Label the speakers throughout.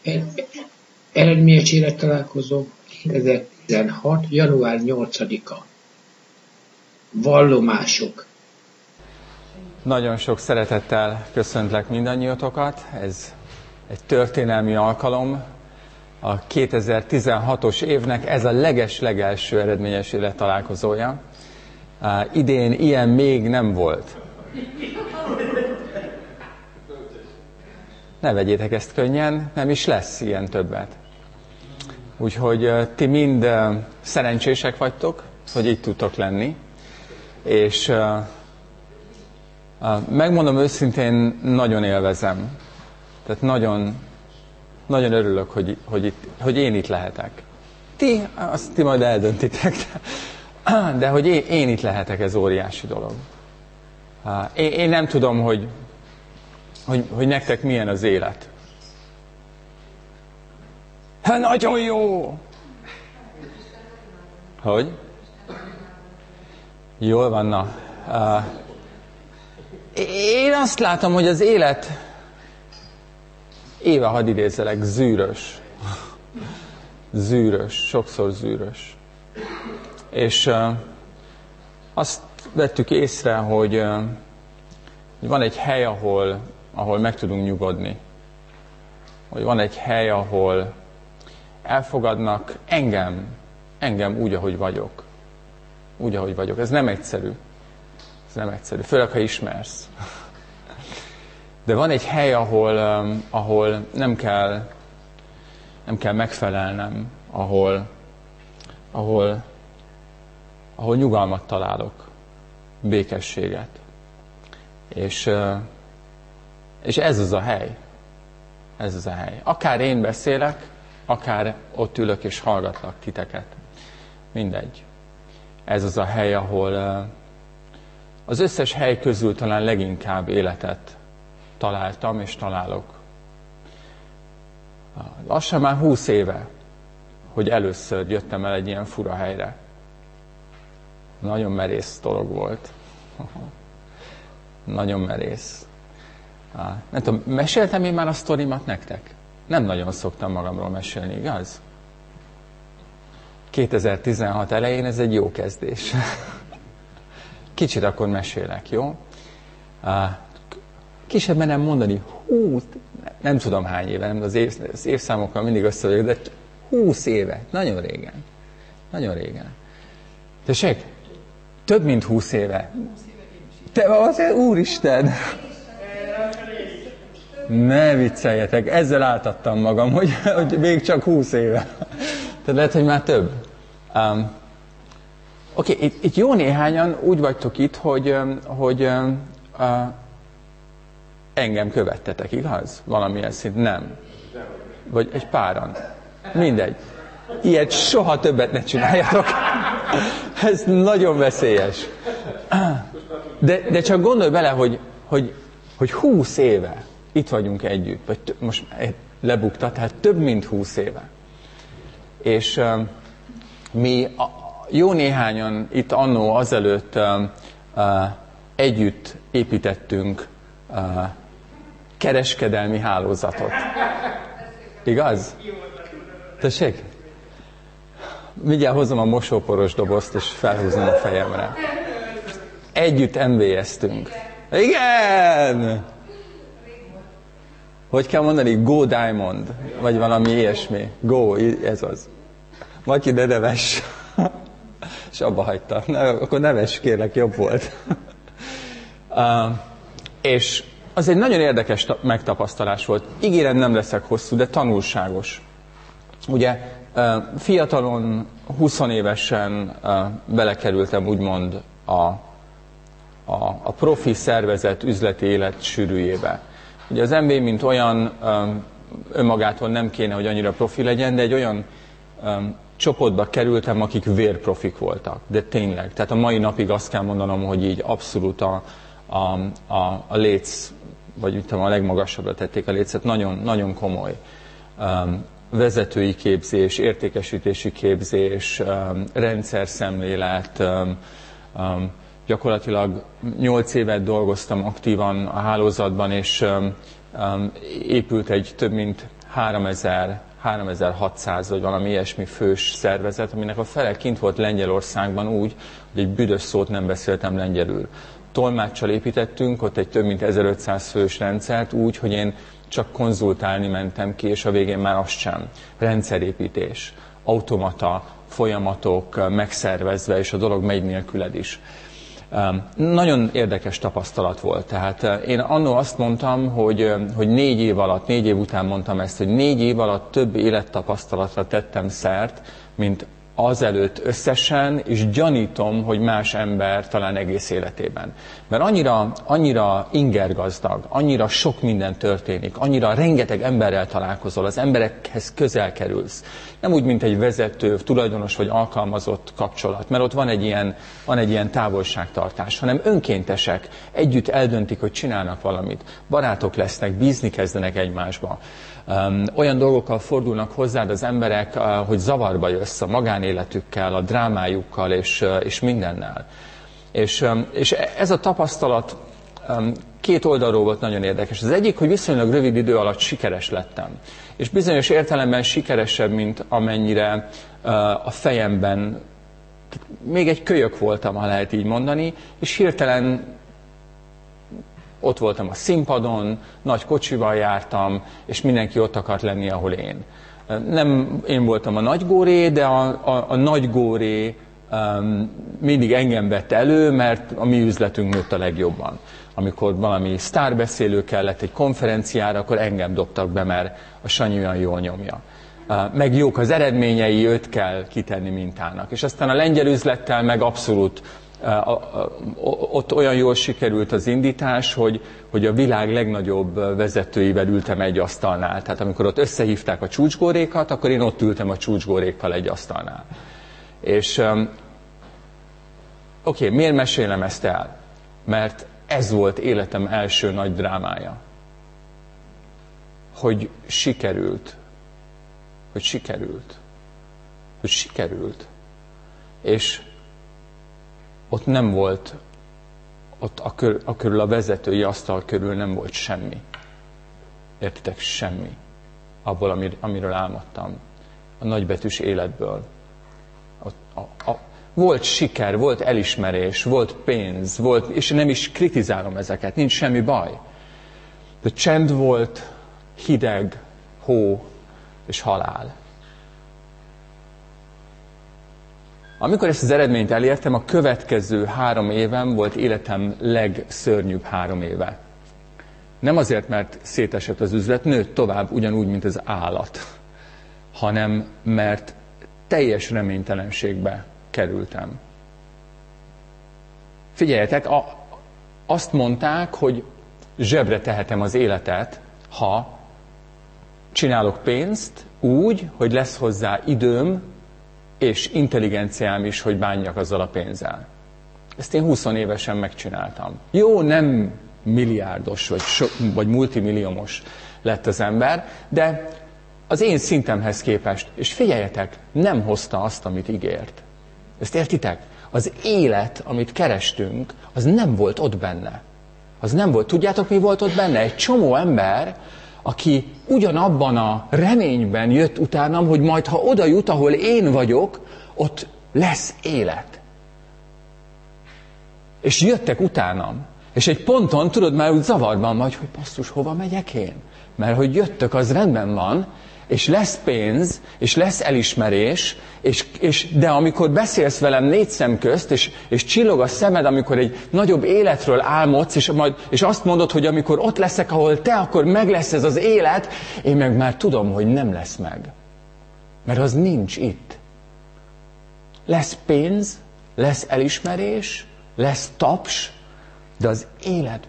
Speaker 1: Eredményes élettalálkozó 2016. január 8-a. Vallomások.
Speaker 2: Nagyon sok szeretettel köszöntlek mindannyiótokat. Ez egy történelmi alkalom. A 2016-os évnek ez a leges-legelső eredményes élettalálkozója. Idén ilyen még nem volt. Ne vegyétek ezt könnyen, nem is lesz ilyen többet. Úgyhogy ti mind szerencsések vagytok, hogy itt tudtok lenni. És megmondom őszintén, nagyon élvezem. Tehát nagyon, nagyon örülök, hogy én itt lehetek. Ti majd eldöntitek. De hogy én itt lehetek, ez óriási dolog. Én nem tudom, hogy nektek milyen az élet. Nagyon jó! Hogy? Jól van, na. Én azt látom, hogy az élet, éve hadd idézzelek, zűrös. Zűrös, sokszor zűrös. És azt vettük észre, hogy van egy hely, ahol meg tudunk nyugodni. Hogy van egy hely, ahol elfogadnak engem úgy, ahogy vagyok. Úgy, ahogy vagyok. Ez nem egyszerű. Ez nem egyszerű. Főleg, ha ismersz. De van egy hely, ahol nem kell megfelelnem, ahol nyugalmat találok, békességet. És ez az a hely. Ez az a hely. Akár én beszélek, akár ott ülök és hallgatlak titeket. Mindegy. Ez az a hely, ahol az összes hely közül talán leginkább életet találtam és találok. Lassan már 20 éve, hogy először jöttem el egy ilyen fura helyre. Nagyon merész dolog volt. Nagyon merész. Nem tudom, meséltem én már a sztorimat nektek? Nem nagyon szoktam magamról mesélni, igaz? 2016 elején ez egy jó kezdés. Kicsit akkor mesélek, jó? Kisebben nem mondani, nem tudom hány éve, nem, az évszámokkal mindig össze vagyok, de 20 éve, nagyon régen. Nagyon régen. Tessék? Több mint 20 éve. Te azért, úristen! Ne vicceljetek, ezzel áltattam magam, hogy még csak 20 éve. Tehát lehet, hogy már több. Oké, itt jó néhányan úgy vagytok itt, hogy engem követtetek, igaz? Valamilyen szint nem. Vagy egy páran. Mindegy. Ilyet soha többet ne csináljatok. Ez nagyon veszélyes. De csak gondolj bele, hogy 20 éve itt vagyunk együtt, vagy most lebukta, tehát több mint 20 éve. És mi jó néhányan itt annó azelőtt együtt építettünk kereskedelmi hálózatot. Igaz? Tessék? Mindjárt hozom a mosóporos dobozt, és felhúzom a fejemre. Együtt MV-eztünk. Igen! Hogy kell mondani? Go Diamond. Vagy valami ilyesmi. Go, ez az. Matyi, de neves. És abba hagyta. Akkor neves, kérlek, jobb volt. És az egy nagyon érdekes megtapasztalás volt. Ígérem, nem leszek hosszú, de tanulságos. Ugye fiatalon, 20 évesen belekerültem úgymond a profi szervezet üzleti élet sűrűjébe. Ugye az MB, mint olyan, önmagától nem kéne, hogy annyira profi legyen, de egy olyan csoportba kerültem, akik vérprofik voltak. De tényleg. Tehát a mai napig azt kell mondanom, hogy így abszolút a léc, vagy mit tudom, a legmagasabbra tették a lécet, nagyon, nagyon komoly vezetői képzés, értékesítési képzés, rendszerszemlélet, gyakorlatilag 8 évet dolgoztam aktívan a hálózatban, és épült egy több mint 3600 vagy valami ilyesmi fős szervezet, aminek a fele kint volt Lengyelországban úgy, hogy egy büdös szót nem beszéltem lengyelül. Tolmáccsal építettünk ott egy több mint 1500 fős rendszert úgy, hogy én csak konzultálni mentem ki, és a végén már azt sem. Rendszerépítés, automata, folyamatok megszervezve, és a dolog megy nélküled is. Nagyon érdekes tapasztalat volt. Tehát én annól azt mondtam, hogy 4 év alatt, 4 év után mondtam ezt, hogy 4 év alatt több élettapasztalatra tettem szert, mint azelőtt összesen, és gyanítom, hogy más ember talán egész életében. Mert annyira ingergazdag, annyira sok minden történik, annyira rengeteg emberrel találkozol, az emberekhez közel kerülsz. Nem úgy, mint egy vezető, tulajdonos vagy alkalmazott kapcsolat, mert ott van egy ilyen távolságtartás, hanem önkéntesek, együtt eldöntik, hogy csinálnak valamit. Barátok lesznek, bízni kezdenek egymásba. Olyan dolgokkal fordulnak hozzád az emberek, hogy zavarba jössz a magánéletükkel, a drámájukkal és mindennel. És ez a tapasztalat 2 oldalról volt nagyon érdekes. Az egyik, hogy viszonylag rövid idő alatt sikeres lettem. És bizonyos értelemben sikeresebb, mint amennyire a fejemben, még egy kölyök voltam, ha lehet így mondani, és hirtelen ott voltam a színpadon, nagy kocsival jártam, és mindenki ott akart lenni, ahol én. Nem én voltam a nagy góré, de a nagy góré mindig engem vett elő, mert a mi üzletünk nőtt a legjobban. Amikor valami sztárbeszélő kellett egy konferenciára, akkor engem dobtak be, mert a Sanyi olyan jól nyomja. Meg jók az eredményei, őt kell kitenni mintának. És aztán a lengyel üzlettel meg abszolút ott olyan jól sikerült az indítás, hogy a világ legnagyobb vezetőivel ültem egy asztalnál. Tehát amikor ott összehívták a csúcsgórékat, akkor én ott ültem a csúcsgórékkal egy asztalnál. És oké, miért mesélem ezt el? Mert ez volt életem első nagy drámája. Hogy sikerült. És ott nem volt, ott a vezetői asztal körül nem volt semmi. Értitek? Semmi. Abból, amiről álmodtam. A nagybetűs életből. Volt siker, volt elismerés, volt pénz, és nem is kritizálom ezeket, nincs semmi baj. De csend volt, hideg, hó és halál. Amikor ezt az eredményt elértem, a következő 3 évem volt életem legszörnyűbb 3 éve. Nem azért, mert szétesett az üzlet, nőtt tovább ugyanúgy, mint az állat, hanem mert teljes reménytelenségbe kerültem. Figyeljetek, azt mondták, hogy zsebre tehetem az életet, ha csinálok pénzt úgy, hogy lesz hozzá időm, és intelligenciám is, hogy bánjak azzal a pénzzel. Ezt én 20 évesen megcsináltam. Jó, nem milliárdos vagy multimilliómos lett az ember, de az én szintemhez képest, és figyeljetek, nem hozta azt, amit ígért. Ezt értitek? Az élet, amit kerestünk, az nem volt ott benne. Az nem volt. Tudjátok, mi volt ott benne? Egy csomó ember, aki ugyanabban a reményben jött utánam, hogy majd, ha oda jut, ahol én vagyok, ott lesz élet. És jöttek utánam. És egy ponton, tudod, már úgy zavarban vagy, hogy basszus, hova megyek én? Mert hogy jöttök, az rendben van, és lesz pénz, és lesz elismerés, de amikor beszélsz velem 4 szem közt, és csillog a szemed, amikor egy nagyobb életről álmodsz, és azt mondod, hogy amikor ott leszek, ahol te, akkor meg lesz ez az élet, én meg már tudom, hogy nem lesz meg. Mert az nincs itt. Lesz pénz, lesz elismerés, lesz taps, de az élet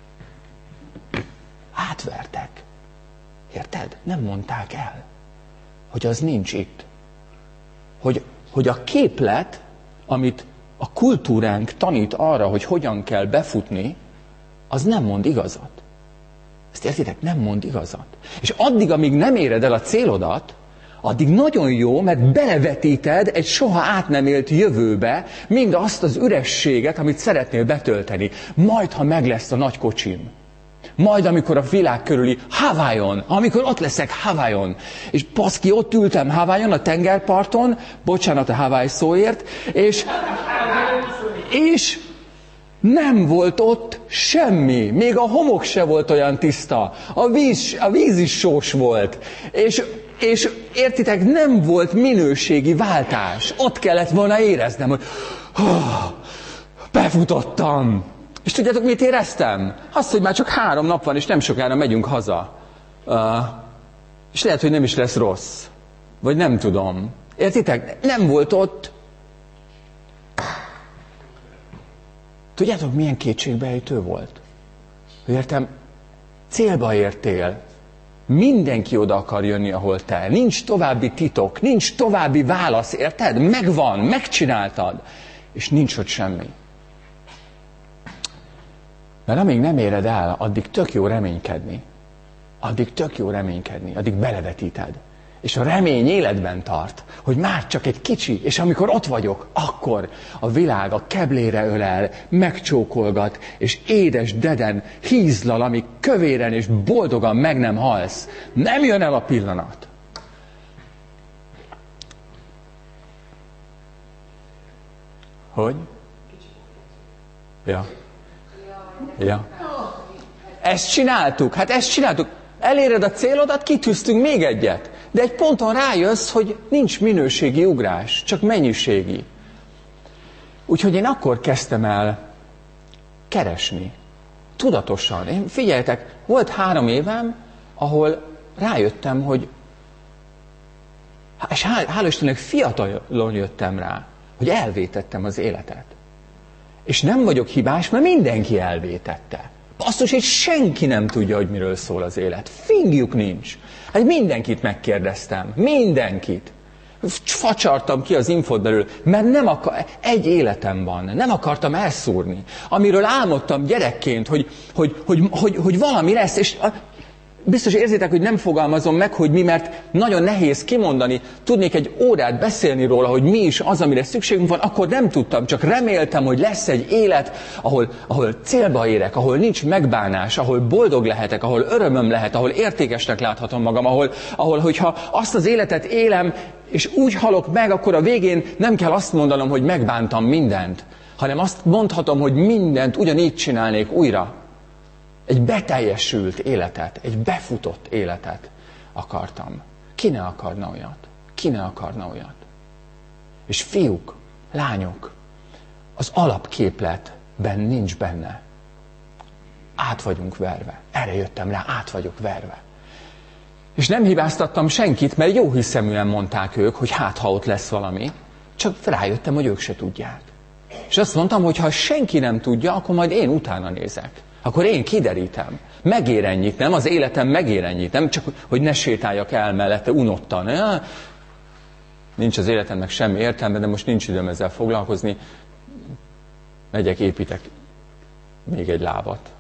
Speaker 2: átvertek. Érted? Nem mondták el, hogy az nincs itt. Hogy a képlet, amit a kultúránk tanít arra, hogy hogyan kell befutni, az nem mond igazat. Ezt értitek? Nem mond igazat. És addig, amíg nem éred el a célodat, addig nagyon jó, mert belevetíted egy soha át nem élt jövőbe mindazt az ürességet, amit szeretnél betölteni. Majd, ha meg lesz a nagy kocsim. Majd amikor a világ körüli Hawaiion, amikor ott leszek Hawaiion, és baszki, ott ültem Hawaiion, a tengerparton, bocsánat a Hawaii szóért, és nem volt ott semmi. Még a homok se volt olyan tiszta. A víz is sós volt. És értitek, nem volt minőségi váltás. Ott kellett volna éreznem, hogy befutottam. És tudjátok, mit éreztem? Azt, hogy már csak 3 nap van, és nem sokára megyünk haza. És lehet, hogy nem is lesz rossz. Vagy nem tudom. Értitek? Nem volt ott. Tudjátok, milyen kétségbeejtő volt? Értem, célba értél. Mindenki oda akar jönni, ahol te. Nincs további titok, nincs további válasz, érted? Megvan, megcsináltad. És nincs ott semmi. Mert amíg nem éred el, addig tök jó reménykedni. Addig belevetíted. És a remény életben tart, hogy már csak egy kicsi, és amikor ott vagyok, akkor a világ a keblére ölel, megcsókolgat, és édes deden hízlal, amíg kövéren és boldogan meg nem halsz. Nem jön el a pillanat. Hogy? Ja. Ezt csináltuk. Eléred a célodat, kitűztünk még egyet. De egy ponton rájössz, hogy nincs minőségi ugrás, csak mennyiségi. Úgyhogy én akkor kezdtem el keresni. Tudatosan. Figyeljetek, volt 3 évem, ahol rájöttem, hogy és hála Istennek fiatalon jöttem rá, hogy elvétettem az életet. És nem vagyok hibás, mert mindenki elvétette. Basszus, és senki nem tudja, hogy miről szól az élet. Fingjuk nincs. Hát mindenkit megkérdeztem. Mindenkit. Facsartam ki az infót belül, mert egy életem van. Nem akartam elszúrni. Amiről álmodtam gyerekként, hogy valami lesz, és biztos érzitek, hogy nem fogalmazom meg, hogy mi, mert nagyon nehéz kimondani. Tudnék egy órát beszélni róla, hogy mi is az, amire szükségünk van, akkor nem tudtam, csak reméltem, hogy lesz egy élet, ahol célba érek, ahol nincs megbánás, ahol boldog lehetek, ahol örömöm lehet, ahol értékesnek láthatom magam, ahol hogyha azt az életet élem, és úgy halok meg, akkor a végén nem kell azt mondanom, hogy megbántam mindent, hanem azt mondhatom, hogy mindent ugyanígy csinálnék újra. Egy beteljesült életet, egy befutott életet akartam. Ki ne akarna olyat? És fiúk, lányok, az alapképletben nincs benne. Át vagyunk verve. Erre jöttem rá, át vagyok verve. És nem hibáztattam senkit, mert jó hiszeműen mondták ők, hogy hát ha ott lesz valami. Csak rájöttem, hogy ők se tudják. És azt mondtam, hogy ha senki nem tudja, akkor majd én utána nézek. Akkor én kiderítem. Megér ennyit, nem? Az életem megér ennyit, nem csak, hogy ne sétáljak el mellette unottan. Ja, nincs az életemnek semmi értelme, de most nincs időm ezzel foglalkozni. Megyek, építek még egy lábat.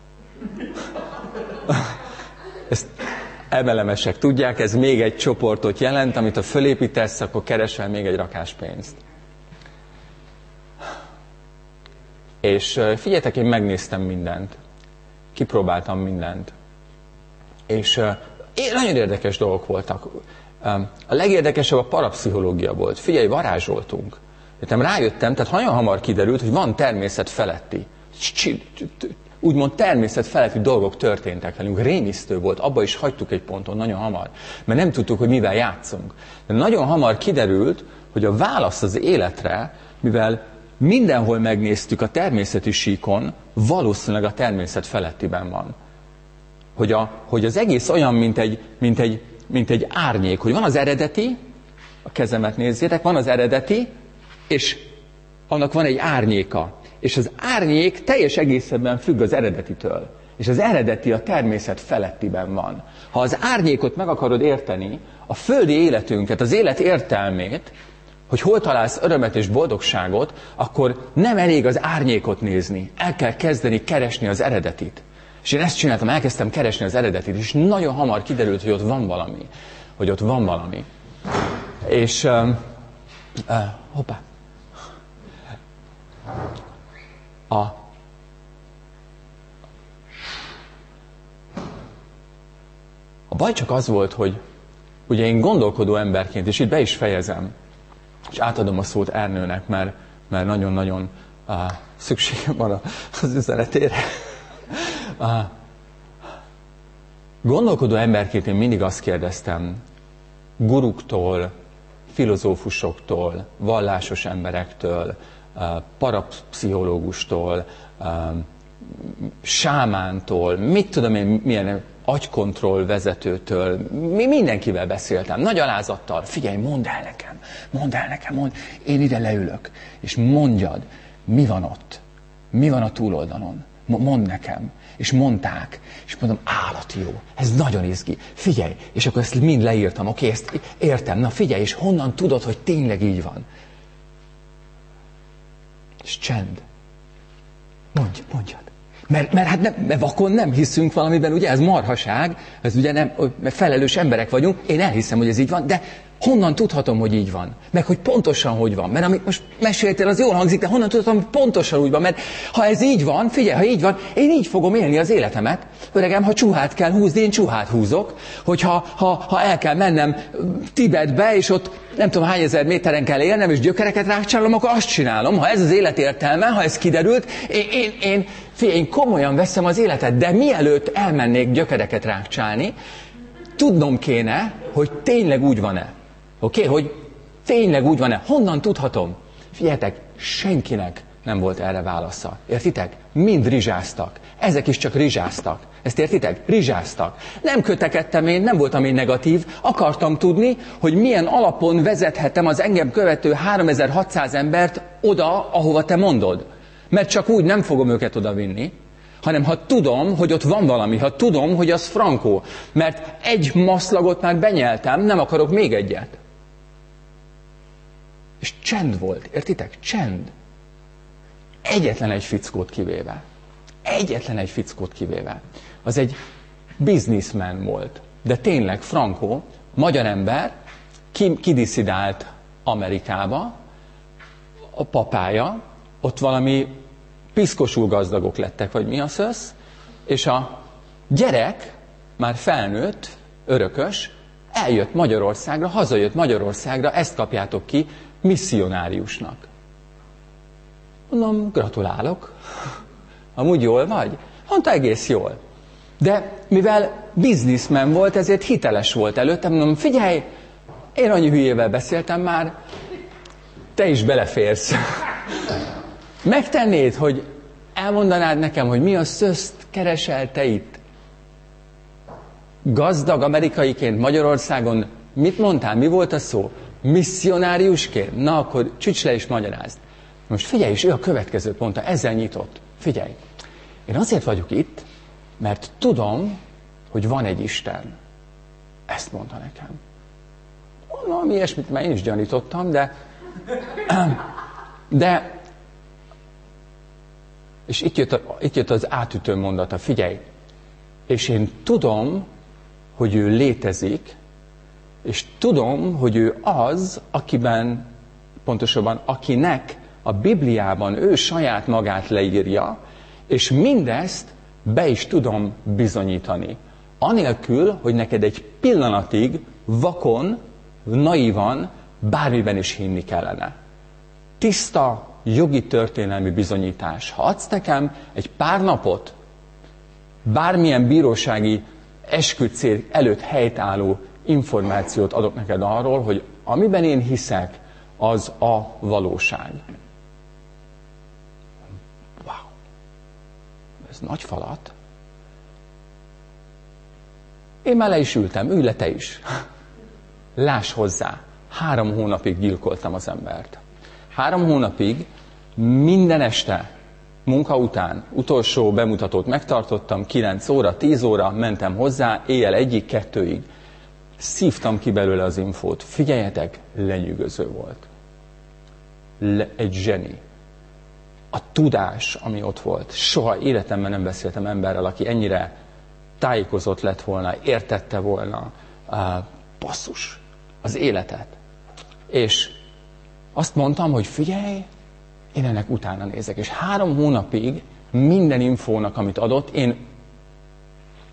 Speaker 2: Ezt emelemesek tudják, ez még egy csoportot jelent, amit ha fölépítesz, akkor keresel még egy rakás pénzt. És figyeljetek, én megnéztem mindent. Kipróbáltam mindent. És nagyon érdekes dolgok voltak. A legérdekesebb a parapszichológia volt. Figyelj, varázsoltunk. Rájöttem, tehát nagyon hamar kiderült, hogy van természet feletti. Úgymond természet feletti dolgok történtek velünk. Rémisztő volt, abba is hagytuk egy ponton nagyon hamar. Mert nem tudtuk, hogy mivel játszunk. De nagyon hamar kiderült, hogy a válasz az életre, mivel mindenhol megnéztük a természeti síkon, valószínűleg a természet felettiben van. Hogy az egész olyan, mint egy árnyék, hogy van az eredeti, a kezemet nézzétek, van az eredeti, és annak van egy árnyéka. És az árnyék teljes egészében függ az eredetitől. És az eredeti a természet felettiben van. Ha az árnyékot meg akarod érteni, a földi életünket, az élet értelmét, hogy hol találsz örömet és boldogságot, akkor nem elég az árnyékot nézni. El kell kezdeni keresni az eredetit. És én ezt csináltam, elkezdtem keresni az eredetit, és nagyon hamar kiderült, hogy ott van valami. És hoppá. A baj csak az volt, hogy ugye én gondolkodó emberként, és itt be is fejezem, és átadom a szót Ernőnek, mert nagyon-nagyon szükségem van az üzenetére. Gondolkodó emberként én mindig azt kérdeztem guruktól, filozófusoktól, vallásos emberektől, parapszichológustól, sámántól, mit tudom én, milyen agykontroll vezetőtől, mindenkivel beszéltem, nagy alázattal, figyelj, mondd el nekem, én ide leülök, és mondjad, mi van ott, mi van a túloldalon, mondd nekem. És mondták, és mondom, állati jó, ez nagyon izgi, figyelj, és akkor ezt mind leírtam, oké, ezt értem, na figyelj, és honnan tudod, hogy tényleg így van? És csend. Mondjad. Mert vakon nem hiszünk valamiben, ugye ez marhaság, ez ugye nem, mert felelős emberek vagyunk, én elhiszem, hogy ez így van, de honnan tudhatom, hogy így van? Meg hogy pontosan hogy van? Mert amit most meséltél, az jól hangzik, de honnan tudhatom, hogy pontosan úgy van? Mert ha ez így van, figyelj, ha így van, én így fogom élni az életemet. Öregem, ha csuhát kell húzni, én csuhát húzok. Hogyha el kell mennem Tibetbe, és ott nem tudom hány ezer méteren kell élnem, és gyökereket rákcsálom, akkor azt csinálom. Ha ez az élet értelme, ha ez kiderült, én komolyan veszem az életet, de mielőtt elmennék gyökereket rákcsálni, tudnom kéne, hogy tényleg úgy van-e. Oké, hogy tényleg úgy van-e? Honnan tudhatom? Figyeljetek, senkinek nem volt erre válasza. Értitek? Mind rizsáztak. Ezek is csak rizsáztak. Ezt értitek? Rizsáztak. Nem kötekedtem én, nem voltam én negatív. Akartam tudni, hogy milyen alapon vezethetem az engem követő 3600 embert oda, ahova te mondod. Mert csak úgy nem fogom őket oda vinni, hanem ha tudom, hogy ott van valami, ha tudom, hogy az frankó. Mert egy maszlagot már benyeltem, nem akarok még egyet. És csend volt, értitek? Csend. Egyetlen egy fickót kivéve. Az egy businessman volt. De tényleg, frankó, magyar ember, kidiszidált Amerikába, a papája, ott valami piszkosul gazdagok lettek, vagy mi a szösz, és a gyerek, már felnőtt, örökös, eljött Magyarországra, hazajött Magyarországra, ezt kapjátok ki, misszionáriusnak. Mondom, gratulálok. Amúgy jól vagy? Mondta, egész jól. De mivel businessman volt, ezért hiteles volt előtte. Mondom, figyelj, én annyi hülyével beszéltem már, te is beleférsz. Megtennéd, hogy elmondanád nekem, hogy mi a szöszt keresel te itt? Gazdag amerikaiként Magyarországon mit mondtál? Mi volt a szó? Misszionáriusként? Na, akkor csücs le és magyarázd. Most figyelj, és ő a következőt mondta, ezzel nyitott. Figyelj, én azért vagyok itt, mert tudom, hogy van egy Isten. Ezt mondta nekem. Mondom, ilyesmit már én is gyanítottam, de és itt jött az átütő mondata, figyelj, és én tudom, hogy ő létezik, és tudom, hogy ő az, akinek a Bibliában ő saját magát leírja, és mindezt be is tudom bizonyítani. Anélkül, hogy neked egy pillanatig vakon, naívan, bármiben is hinni kellene. Tiszta, jogi történelmi bizonyítás. Ha adsz nekem egy pár napot, bármilyen bírósági esküdtszék előtt helytálló információt adok neked arról, hogy amiben én hiszek, az a valóság. Wow! Ez nagy falat. Én már le is ültem, ülj le te is. Láss hozzá, 3 hónapig gyilkoltam az embert. 3 hónapig minden este, munka után, utolsó bemutatót megtartottam, 9 óra, 10 óra, mentem hozzá, éjjel 1-ig, 2-ig. Szívtam ki belőle az infót. Figyeljetek, lenyűgöző volt. Egy zseni. A tudás, ami ott volt. Soha életemben nem beszéltem emberrel, aki ennyire tájékozott lett volna, értette volna basszus, az életet. És azt mondtam, hogy figyelj, én ennek utána nézek. És 3 hónapig minden infónak, amit adott, én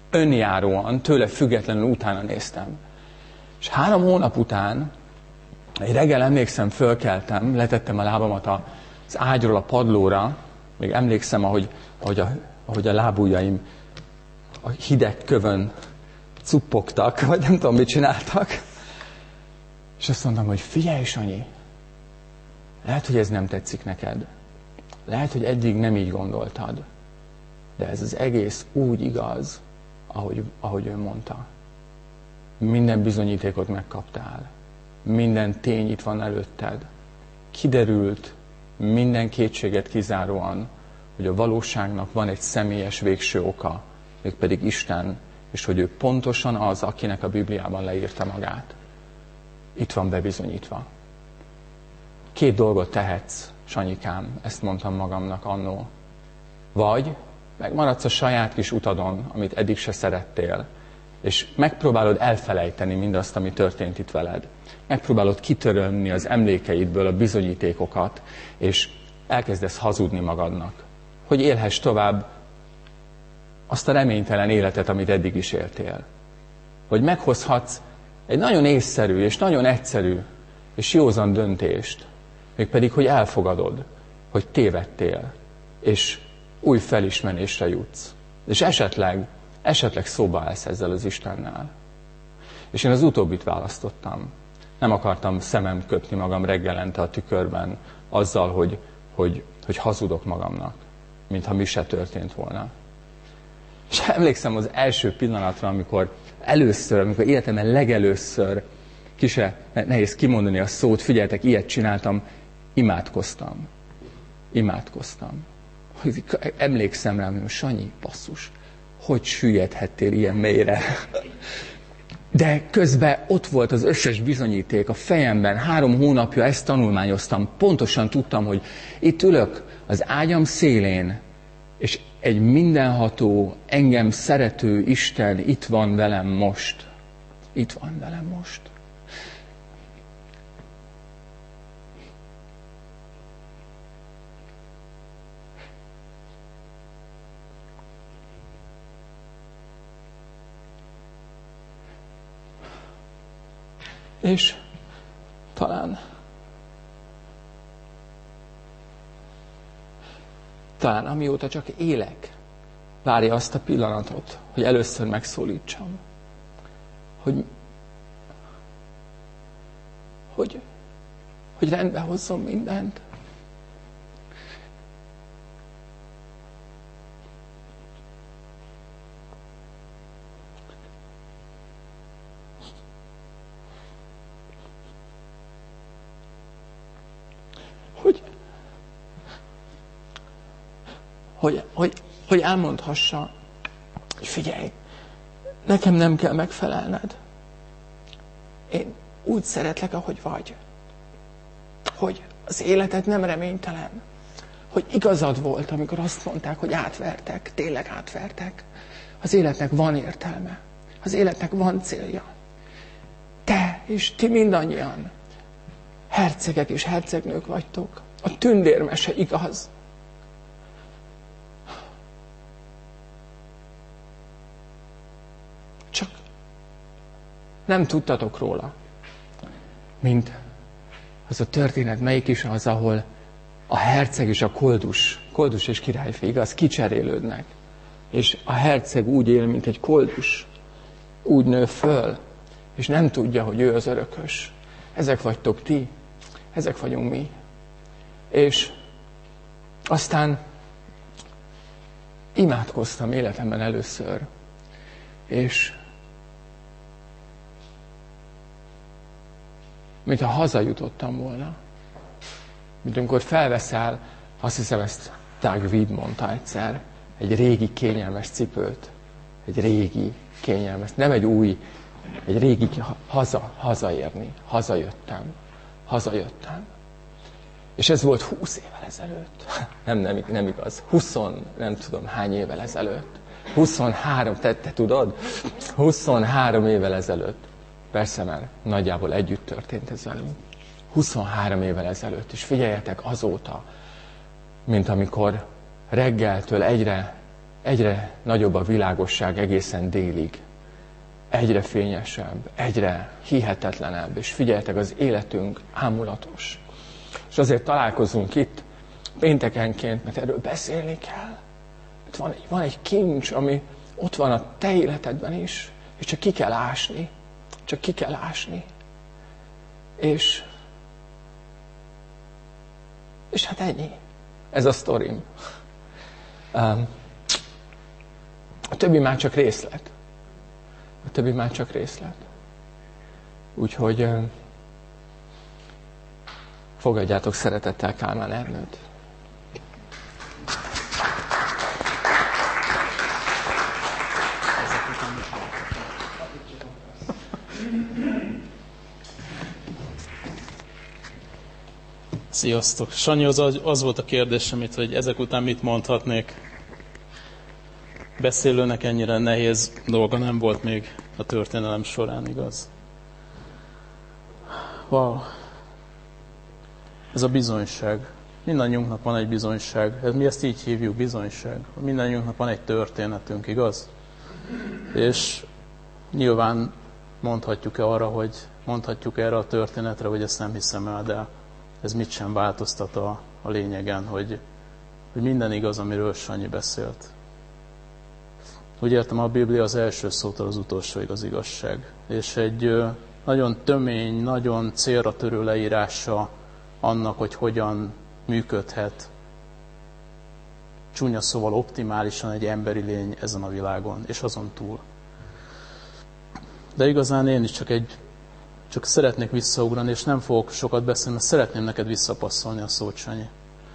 Speaker 2: önjáróan, tőle függetlenül utána néztem. És 3 hónap után, egy reggel emlékszem, fölkeltem, letettem a lábamat az ágyról a padlóra, még emlékszem, ahogy a lábujjaim a hideg kövön cuppogtak, vagy nem tudom, mit csináltak. És azt mondtam, hogy figyelj, Sanyi, lehet, hogy ez nem tetszik neked. Lehet, hogy eddig nem így gondoltad. De ez az egész úgy igaz, ahogy ő mondta. Minden bizonyítékot megkaptál. Minden tény itt van előtted. Kiderült minden kétséget kizáróan, hogy a valóságnak van egy személyes végső oka, mégpedig Isten, és hogy ő pontosan az, akinek a Bibliában leírta magát. Itt van bebizonyítva. 2 dolgot tehetsz, Sanyikám, ezt mondtam magamnak annó. Vagy megmaradsz a saját kis utadon, amit eddig se szerettél, és megpróbálod elfelejteni mindazt, ami történt itt veled. Megpróbálod kitörölni az emlékeidből a bizonyítékokat, és elkezdesz hazudni magadnak, hogy élhess tovább azt a reménytelen életet, amit eddig is éltél. Vagy meghozhatsz egy nagyon észszerű és nagyon egyszerű és józan döntést, mégpedig, hogy elfogadod, hogy tévedtél, és új felismerésre jutsz. És esetleg szóba állsz ezzel az Istennel. És én az utóbbit választottam. Nem akartam szemem köpni magam reggelente a tükörben azzal, hogy hazudok magamnak, mintha mi se történt volna. És emlékszem az első pillanatra, amikor életemben legelőször, nehéz kimondani a szót, figyeltek, ilyet csináltam, imádkoztam. Emlékszem rám, hogy Sanyi, basszus, hogy süllyedhettél ilyen mélyre? De közben ott volt az összes bizonyíték a fejemben, 3 hónapja ezt tanulmányoztam, pontosan tudtam, hogy itt ülök az ágyam szélén, és egy mindenható, engem szerető Isten itt van velem most. Itt van velem most. És talán amióta csak élek, várja azt a pillanatot, hogy először megszólítsam. Hogy rendbe hozzon mindent. Hogy elmondhassa, hogy figyelj, nekem nem kell megfelelned. Én úgy szeretlek, ahogy vagy. Hogy az életed nem reménytelen. Hogy igazad volt, amikor azt mondták, hogy átvertek, tényleg átvertek. Az életnek van értelme. Az életnek van célja. Te és ti mindannyian hercegek és hercegnők vagytok. A tündérmese igaz. Csak nem tudtatok róla, mint az a történet, melyik is az, ahol a herceg és a koldus és királyfi, igaz, kicserélődnek. És a herceg úgy él, mint egy koldus, úgy nő föl, és nem tudja, hogy ő az örökös. Ezek vagytok ti, ezek vagyunk mi. És aztán imádkoztam életemben először, és mintha hazajutottam volna. Mint amikor felveszel, azt hiszem ezt Doug Weed mondta egyszer, egy régi kényelmes cipőt. Egy régi kényelmes, nem egy új, egy régi hazaérni. Hazajöttem. És ez volt 20 évvel ezelőtt. Nem igaz. 20, nem tudom hány évvel ezelőtt. 23, te tudod? 23 évvel ezelőtt. Persze, mert nagyjából együtt történt ez velünk. 23 évvel ezelőtt. És figyeljetek, azóta, mint amikor reggeltől egyre egyre nagyobb a világosság egészen délig. Egyre fényesebb, egyre hihetetlenebb, és figyeljetek, az életünk ámulatos. És azért találkozunk itt péntekenként, mert erről beszélni kell. Mert van egy kincs, ami ott van a te életedben is, és csak ki kell ásni. Csak ki kell ásni. És hát ennyi. Ez a sztorim. A többi már csak részlet. Úgyhogy fogadjátok szeretettel Kálmán Ernőt.
Speaker 3: Sziasztok! Sanyi, az volt a kérdésem itt, hogy ezek után mit mondhatnék. Beszélőnek ennyire nehéz dolga nem volt még a történelem során, igaz? Wow! Ez a bizonyság. Mindannyiunknak van egy bizonyság. Mi ezt így hívjuk, bizonyság. Mindannyiunknak van egy történetünk, igaz? És nyilván mondhatjuk erre a történetre, hogy ezt nem hiszem el, de ez mit sem változtat a lényegen, hogy minden igaz, amiről Sanyi beszélt. Úgy értem, a Biblia az első szótól az utolsóig az igazság. És egy nagyon tömény, nagyon célra törő leírása annak, hogy hogyan működhet csúnya szóval optimálisan egy emberi lény ezen a világon, és azon túl. De igazán én is csak szeretnék visszaugrani, és nem fogok sokat beszélni, mert szeretném neked visszapasszolni a szót, Sanyi.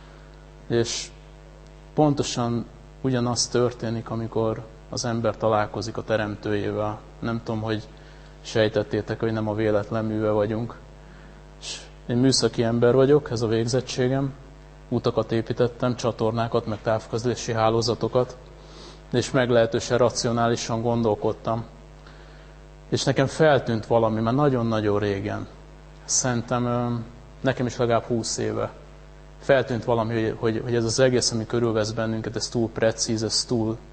Speaker 3: És pontosan ugyanaz történik, amikor az ember találkozik a Teremtőjével. Nem tudom, hogy sejtettétek, hogy nem a véletlen műve vagyunk. És én műszaki ember vagyok, ez a végzettségem. Utakat építettem, csatornákat, meg távközlési hálózatokat, és meglehetősen racionálisan gondolkodtam. És nekem feltűnt valami, már nagyon-nagyon régen. Szerintem nekem is legalább 20 éve. Feltűnt valami, hogy ez az egész, ami körülvesz bennünket, ez túl precíz, ez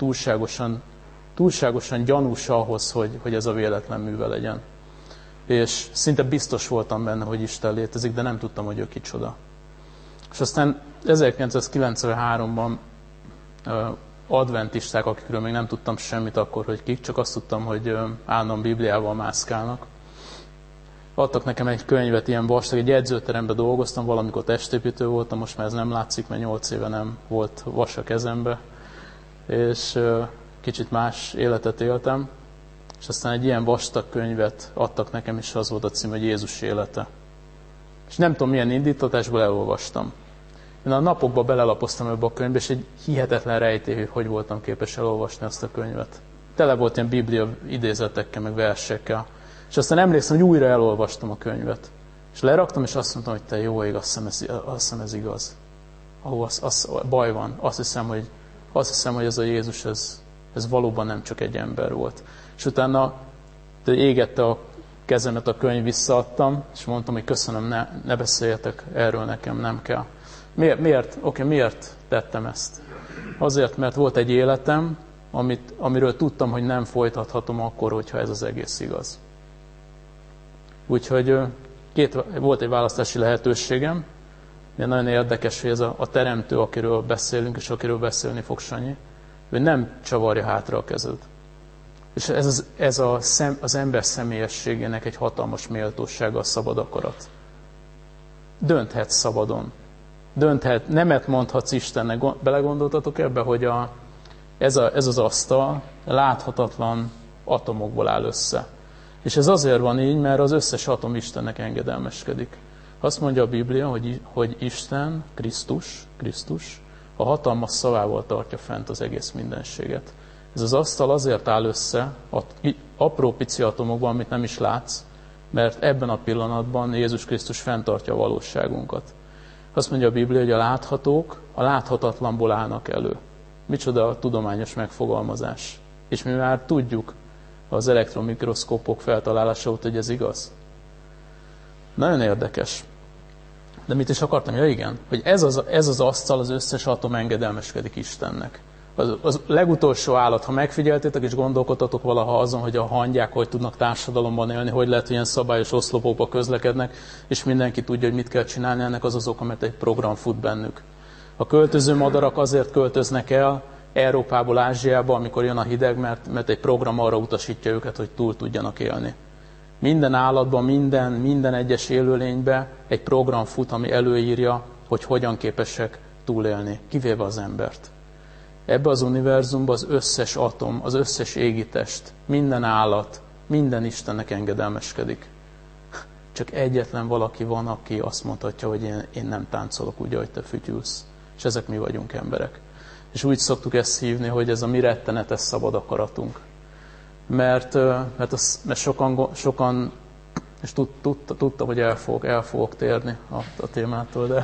Speaker 3: túlságosan gyanús ahhoz, hogy ez a véletlen műve legyen. És szinte biztos voltam benne, hogy Isten létezik, de nem tudtam, hogy ő kicsoda. És aztán 1993-ban adventisták, akikről még nem tudtam semmit akkor, hogy kik, csak azt tudtam, hogy állandóan Bibliával mászkálnak. Adtak nekem egy könyvet, ilyen vastag, egy jegyzőteremben dolgoztam, valamikor testépítő voltam, most már ez nem látszik, mert 8 éve nem volt vas a kezembe, és kicsit más életet éltem, és aztán egy ilyen vastag könyvet adtak nekem, és az volt a cím, hogy Jézus élete. És nem tudom, milyen indítatásból elolvastam. Én a napokban belelapoztam ebbe a könyvbe, és egy hihetetlen rejtély, hogy voltam képes elolvasni azt a könyvet. Tele volt ilyen biblia idézetekkel, meg versekkel. És aztán emlékszem, hogy újra elolvastam a könyvet. És leraktam, és azt mondtam, hogy te jó ég, azt hiszem ez igaz. Baj van. Azt hiszem, hogy ez a Jézus, ez valóban nem csak egy ember volt. És utána égette a kezemet a könyv, visszaadtam, és mondtam, hogy köszönöm, ne beszéljetek erről, nekem nem kell. Miért tettem ezt? Azért, mert volt egy életem, amiről tudtam, hogy nem folytathatom akkor, hogyha ez az egész igaz. Úgyhogy volt egy választási lehetőségem, de nagyon érdekes, hogy ez a teremtő, akiről beszélünk, és akiről beszélni fog Sanyi, ő nem csavarja hátra a kezed. És ez az ember személyességének egy hatalmas méltósága, a szabad akarat. Dönthetsz szabadon. Nemet mondhatsz Istennek. Belegondoltatok ebbe, hogy ez az asztal láthatatlan atomokból áll össze. És ez azért van így, mert az összes atom Istennek engedelmeskedik. Azt mondja a Biblia, hogy Isten, Krisztus a hatalmas szavával tartja fent az egész mindenséget. Ez az asztal azért áll össze, apró pici atomokban, amit nem is látsz, mert ebben a pillanatban Jézus Krisztus fenntartja a valóságunkat. Azt mondja a Biblia, hogy a láthatók a láthatatlanból állnak elő. Micsoda a tudományos megfogalmazás. És mi már tudjuk az elektromikroszkópok feltalálása óta, hogy ez igaz. Nagyon érdekes. De mit is akartam? Ja igen, hogy ez az asztal, az összes atom engedelmeskedik Istennek. Az legutolsó állat, ha megfigyeltétek és gondolkodtatok valaha azon, hogy a hangyák hogy tudnak társadalomban élni, hogy lehet, hogy ilyen szabályos oszlopokba közlekednek, és mindenki tudja, hogy mit kell csinálni, ennek az oka, mert egy program fut bennük. A költöző madarak azért költöznek el Európából Ázsiába, amikor jön a hideg, mert egy program arra utasítja őket, hogy túl tudjanak élni. Minden állatban, minden egyes élőlényben egy program fut, ami előírja, hogy hogyan képesek túlélni, kivéve az embert. Ebbe az univerzumban az összes atom, az összes égitest, minden állat, minden Istennek engedelmeskedik. Csak egyetlen valaki van, aki azt mondhatja, hogy én nem táncolok úgy, ahogy te fütyülsz. És ezek mi vagyunk emberek. És úgy szoktuk ezt hívni, hogy ez a mi rettenetes szabad akaratunk. Mert sokan és tudtam, hogy el fogok térni a témától, de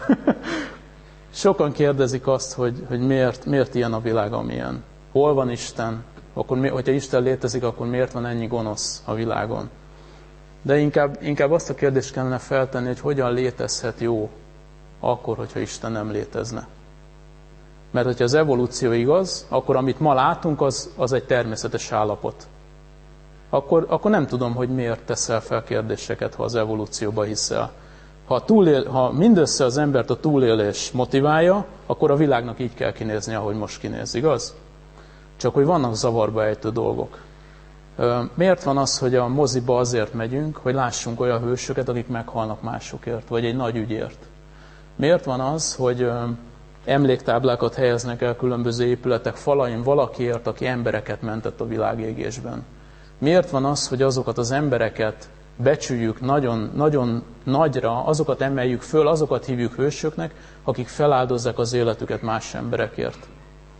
Speaker 3: sokan kérdezik azt, hogy miért ilyen a világ, amilyen. Hol van Isten? Akkor, hogyha Isten létezik, akkor miért van ennyi gonosz a világon? De inkább azt a kérdést kellene feltenni, hogy hogyan létezhet jó akkor, hogyha Isten nem létezne. Mert hogyha az evolúció igaz, akkor amit ma látunk, az egy természetes állapot. Akkor nem tudom, hogy miért teszel fel kérdéseket, ha az evolúcióba hiszel. Ha mindössze az embert a túlélés motiválja, akkor a világnak így kell kinézni, ahogy most kinéz, igaz? Csak hogy vannak zavarba ejtő dolgok. Miért van az, hogy a moziba azért megyünk, hogy lássunk olyan hősöket, akik meghalnak másokért, vagy egy nagy ügyért? Miért van az, hogy emléktáblákat helyeznek el különböző épületek falain valakiért, aki embereket mentett a világégésben? Miért van az, hogy azokat az embereket becsüljük nagyon, nagyon nagyra, azokat emeljük föl, azokat hívjuk hősöknek, akik feláldozzák az életüket más emberekért?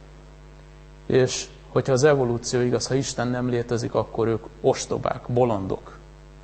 Speaker 3: És hogyha az evolúció igaz, ha Isten nem létezik, akkor ők ostobák, bolondok.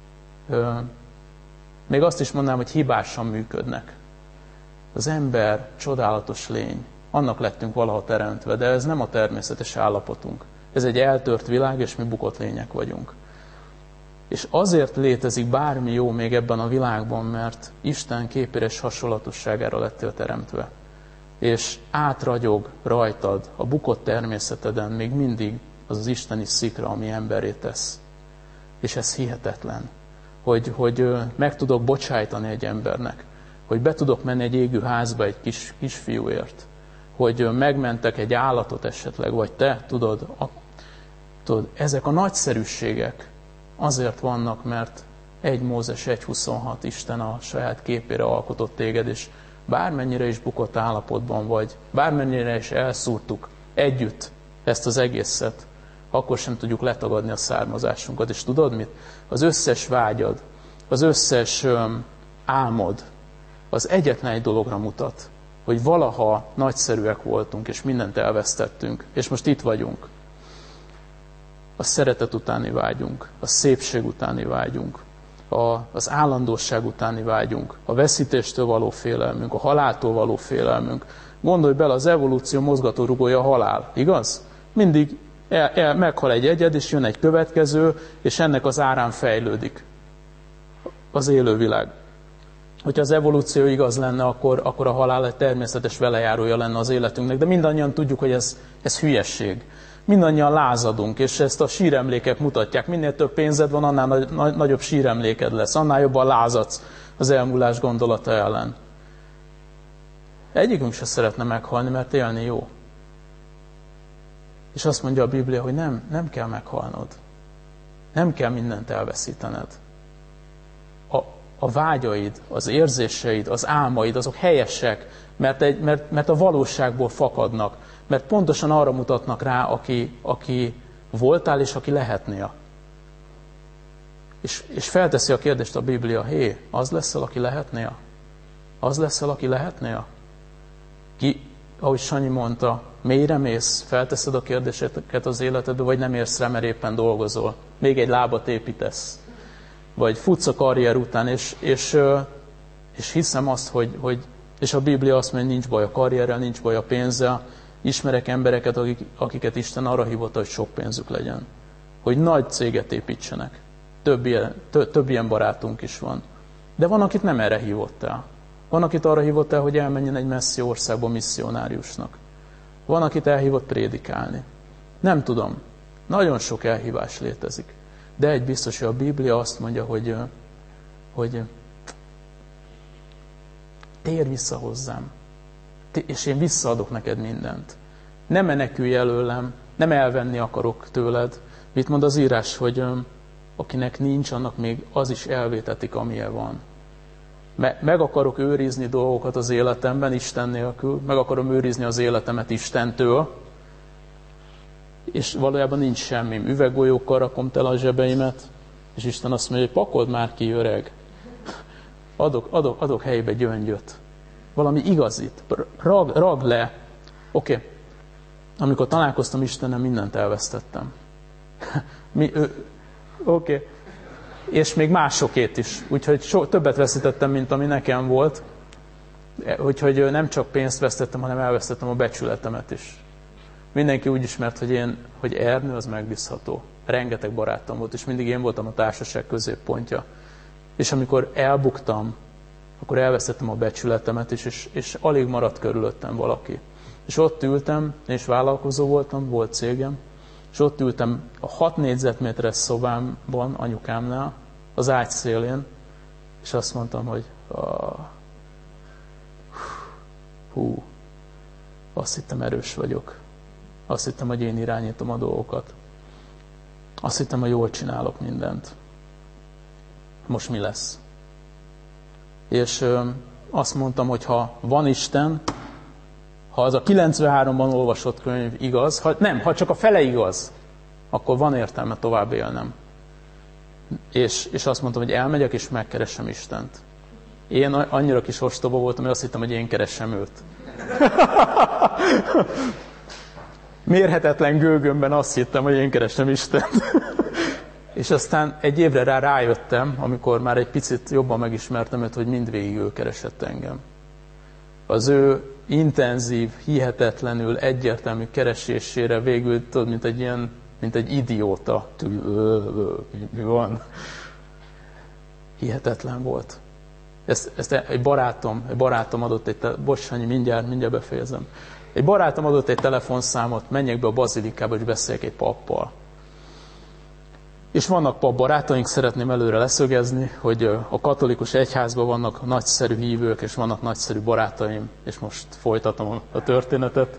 Speaker 3: Még azt is mondanám, hogy hibásan működnek. Az ember csodálatos lény. Annak lettünk valaha teremtve, de ez nem a természetes állapotunk. Ez egy eltört világ, és mi bukott lények vagyunk. És azért létezik bármi jó még ebben a világban, mert Isten képére és hasonlatosságára lettél teremtve. És átragyog rajtad a bukott természeteden még mindig az isteni szikra, ami emberré tesz. És ez hihetetlen, hogy meg tudok bocsájtani egy embernek, hogy be tudok menni egy égő házba egy kisfiúért, hogy megmentek egy állatot esetleg, vagy te, tudod, ezek a nagyszerűségek azért vannak, mert 1 Mózes 1.26 Isten a saját képére alkotott téged, és bármennyire is bukott állapotban vagy, bármennyire is elszúrtuk együtt ezt az egészet, akkor sem tudjuk letagadni a származásunkat. És tudod mit? Az összes vágyad, az összes álmod, az egyetlen egy dologra mutat, hogy valaha nagyszerűek voltunk, és mindent elvesztettünk, és most itt vagyunk. A szeretet utáni vágyunk, a szépség utáni vágyunk, az állandóság utáni vágyunk, a veszítéstől való félelmünk, a haláltól való félelmünk. Gondolj bele, az evolúció mozgatórugója a halál, igaz? Mindig meghal egy egyed, és jön egy következő, és ennek az árán fejlődik az élővilág. Hogyha az evolúció igaz lenne, akkor a halál egy természetes velejárója lenne az életünknek, de mindannyian tudjuk, hogy ez hülyesség. Mindannyian lázadunk, és ezt a síremlékek mutatják. Minél több pénzed van, annál nagyobb síremléked lesz, annál jobban lázadsz az elmúlás gondolata ellen. Egyikünk se szeretne meghalni, mert élni jó. És azt mondja a Biblia, hogy nem kell meghalnod. Nem kell mindent elveszítened. A vágyaid, az érzéseid, az álmaid, azok helyesek, mert a valóságból fakadnak. Mert pontosan arra mutatnak rá, aki voltál, és aki lehetnél. És felteszi a kérdést a Biblia, az leszel, aki lehetnél? Az leszel, aki lehetnél? Ahogy Sanyi mondta, mélyre mész, felteszed a kérdéseket az életedbe, vagy nem érsz rá, mert éppen dolgozol. Még egy lábat építesz. Vagy futsz a karrier után, és hiszem azt, hogy és a Biblia azt mondja, hogy nincs baj a karrierrel, nincs baj a pénzzel. Ismerek embereket, akiket Isten arra hívott, hogy sok pénzük legyen. Hogy nagy céget építsenek. Több ilyen barátunk is van. De van, akit nem erre hívott el. Van, akit arra hívott el, hogy elmenjen egy messzi országba misszionáriusnak. Van, akit elhívott prédikálni. Nem tudom. Nagyon sok elhívás létezik. De egy biztos, hogy a Biblia azt mondja, hogy térj vissza hozzám, és én visszaadok neked mindent. Nem menekülj előlem, nem elvenni akarok tőled. Mit mond az írás, hogy akinek nincs, annak még az is elvétetik, amilyen van. Meg akarok őrizni dolgokat az életemben Isten nélkül, meg akarom őrizni az életemet Istentől, és valójában nincs semmi. Üveggolyókkal rakom tele a zsebeimet, és Isten azt mondja, hogy pakold már ki, öreg. Adok helybe gyöngyöt. Valami igazit. Ragd le. Oké. Amikor találkoztam Istennel, mindent elvesztettem. Oké. És még másokét is. Úgyhogy többet veszítettem, mint ami nekem volt. Úgyhogy nem csak pénzt vesztettem, hanem elvesztettem a becsületemet is. Mindenki úgy ismert, hogy Ernő az megbízható. Rengeteg barátom volt, és mindig én voltam a társaság középpontja. És amikor elbuktam, akkor elvesztettem a becsületemet is, és alig maradt körülöttem valaki. És ott ültem, én is vállalkozó voltam, volt cégem, és ott ültem a 6 négyzetméteres szobámban anyukámnál, az ágy szélén, és azt mondtam, hogy azt hittem erős vagyok. Azt hittem, hogy én irányítom a dolgokat. Azt hittem, hogy jól csinálok mindent. Most mi lesz? És azt mondtam, hogy ha van Isten, ha az a 93-ban olvasott könyv igaz, ha csak a fele igaz, akkor van értelme tovább élnem. És azt mondtam, hogy elmegyek és megkeresem Istent. Én annyira kis ostoba voltam, hogy azt hittem, hogy én keresem őt. Mérhetetlen gőgömben azt hittem, hogy én keresem Istent. És aztán egy évre rájöttem, amikor már egy picit jobban megismertem őt, hogy mindvégig ő keresett engem. Az ő intenzív, hihetetlenül egyértelmű keresésére végül, tudod, mint egy idióta. Mi van? Hihetetlen volt. Ezt egy barátom adott Bocsanyi, mindjárt befejezem. Egy barátom adott egy telefonszámot, menjek be a bazilikába, és beszéljek egy pappal. És vannak pap barátaink, szeretném előre leszögezni, hogy a katolikus egyházban vannak nagyszerű hívők, és vannak nagyszerű barátaim, és most folytatom a történetet.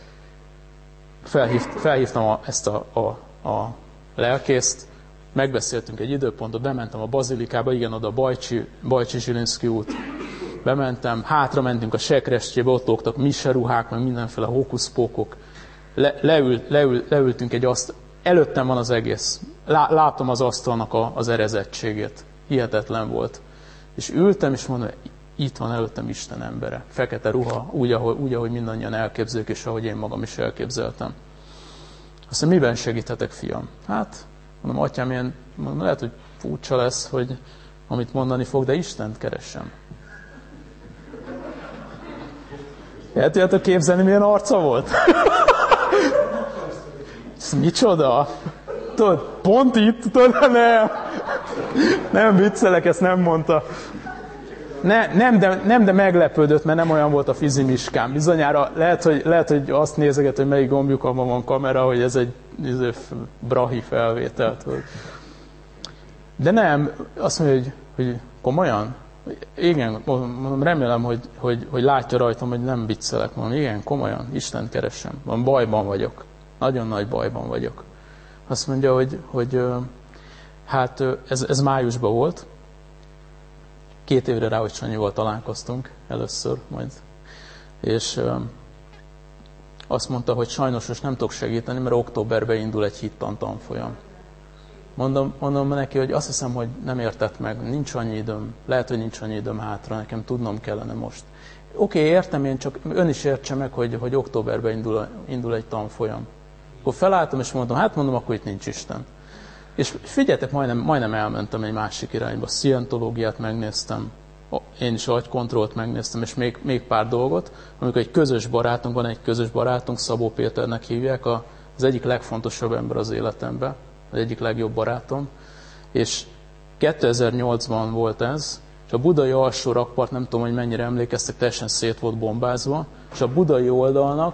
Speaker 3: Felhívtam ezt a lelkészt, megbeszéltünk egy időpontot, bementem a bazilikába, igen, oda a Bajcsi Zsilinszky út. Bementem, hátra mentünk a sekrestjébe, ott lógtak miseruhák, meg mindenféle hókuszpókok. Leültünk egy asztal. Előttem van az egész. Látom az asztalnak az erezettségét. Hihetetlen volt. És ültem, és mondom, itt van előttem Isten embere. Fekete ruha, úgy, ahogy mindannyian elképzeljük, és ahogy én magam is elképzeltem. Azt mondja, miben segíthetek, fiam? Hát, mondom, atyám, lehet, hogy furcsa lesz, hogy amit mondani fog, de Istent keresem. El tudjátok képzelni, milyen arca volt? Micsoda? Tudod, pont itt, tudod, nem viccelek, ezt nem mondta. Nem, de meglepődött, mert nem olyan volt a fizimiskám. Bizonyára lehet, hogy azt nézeget, hogy melyik gombjukon van kamera, hogy ez egy brahi felvétel. Tudod. De nem, azt mondja, hogy komolyan? Igen, mondom, remélem, hogy látja rajtam, hogy nem viccelek. Mondom, igen, komolyan, Istent keresem. Bajban vagyok. Nagyon nagy bajban vagyok. Azt mondja, hogy hát ez májusban volt. 2 évre rá, hogy Sanyival találkoztunk először majd. És azt mondta, hogy sajnos most nem tudok segíteni, mert októberben indul egy hittan tanfolyam. Mondom neki, hogy azt hiszem, hogy nem értett meg, nincs annyi időm, lehet, hogy nincs annyi időm hátra, nekem tudnom kellene most. Oké, értem, én csak ön is értse meg, hogy októberben indul egy tanfolyam. Akkor felálltam, és mondom, akkor itt nincs Isten. És figyeljetek, majdnem elmentem egy másik irányba. Szientológiát megnéztem, én is agykontrollt megnéztem, és még pár dolgot, amikor egy közös barátunk, Szabó Péternek hívják, az egyik legfontosabb ember az életemben, az egyik legjobb barátom, és 2008-ban volt ez, és a budai alsó rakpart, nem tudom, hogy mennyire emlékeztek, teljesen szét volt bombázva, és a budai oldalnak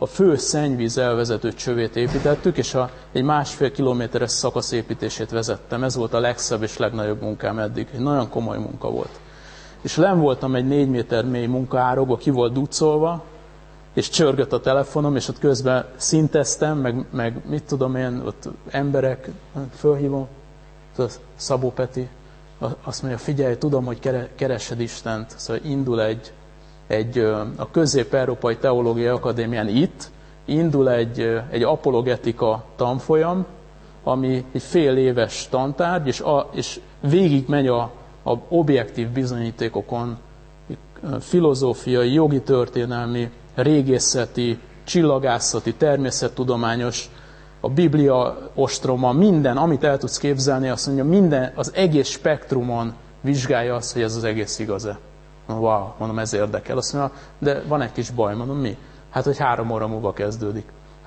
Speaker 3: a fő szennyvíz elvezető csövét építettük, és egy 1,5 kilométeres szakasz építését vezettem. Ez volt a legszebb és legnagyobb munkám eddig. Egy nagyon komoly munka volt. És lenn voltam egy 4 méter mély munkaárokba, ki volt ducolva, és csörgött a telefonom, és ott közben szinteztem, meg mit tudom én, ott emberek, fölhívom, Szabó Peti, azt mondja, figyelj, tudom, hogy keresed Istent. Szóval indul a Közép-Európai Teológiai Akadémián itt, indul egy apologetika tanfolyam, ami egy fél éves tantárgy, és végig megy a objektív bizonyítékokon, filozófiai, jogi történelmi, régészeti, csillagászati, természettudományos, a Biblia ostroma, minden, amit el tudsz képzelni, azt mondja, minden, az egész spektrumon vizsgálja azt, hogy ez az egész igaz-e. Wow, mondom, ez érdekel. Azt mondja, de van egy kis baj, mondom, mi? Hát, hogy 3 óra múlva kezdődik.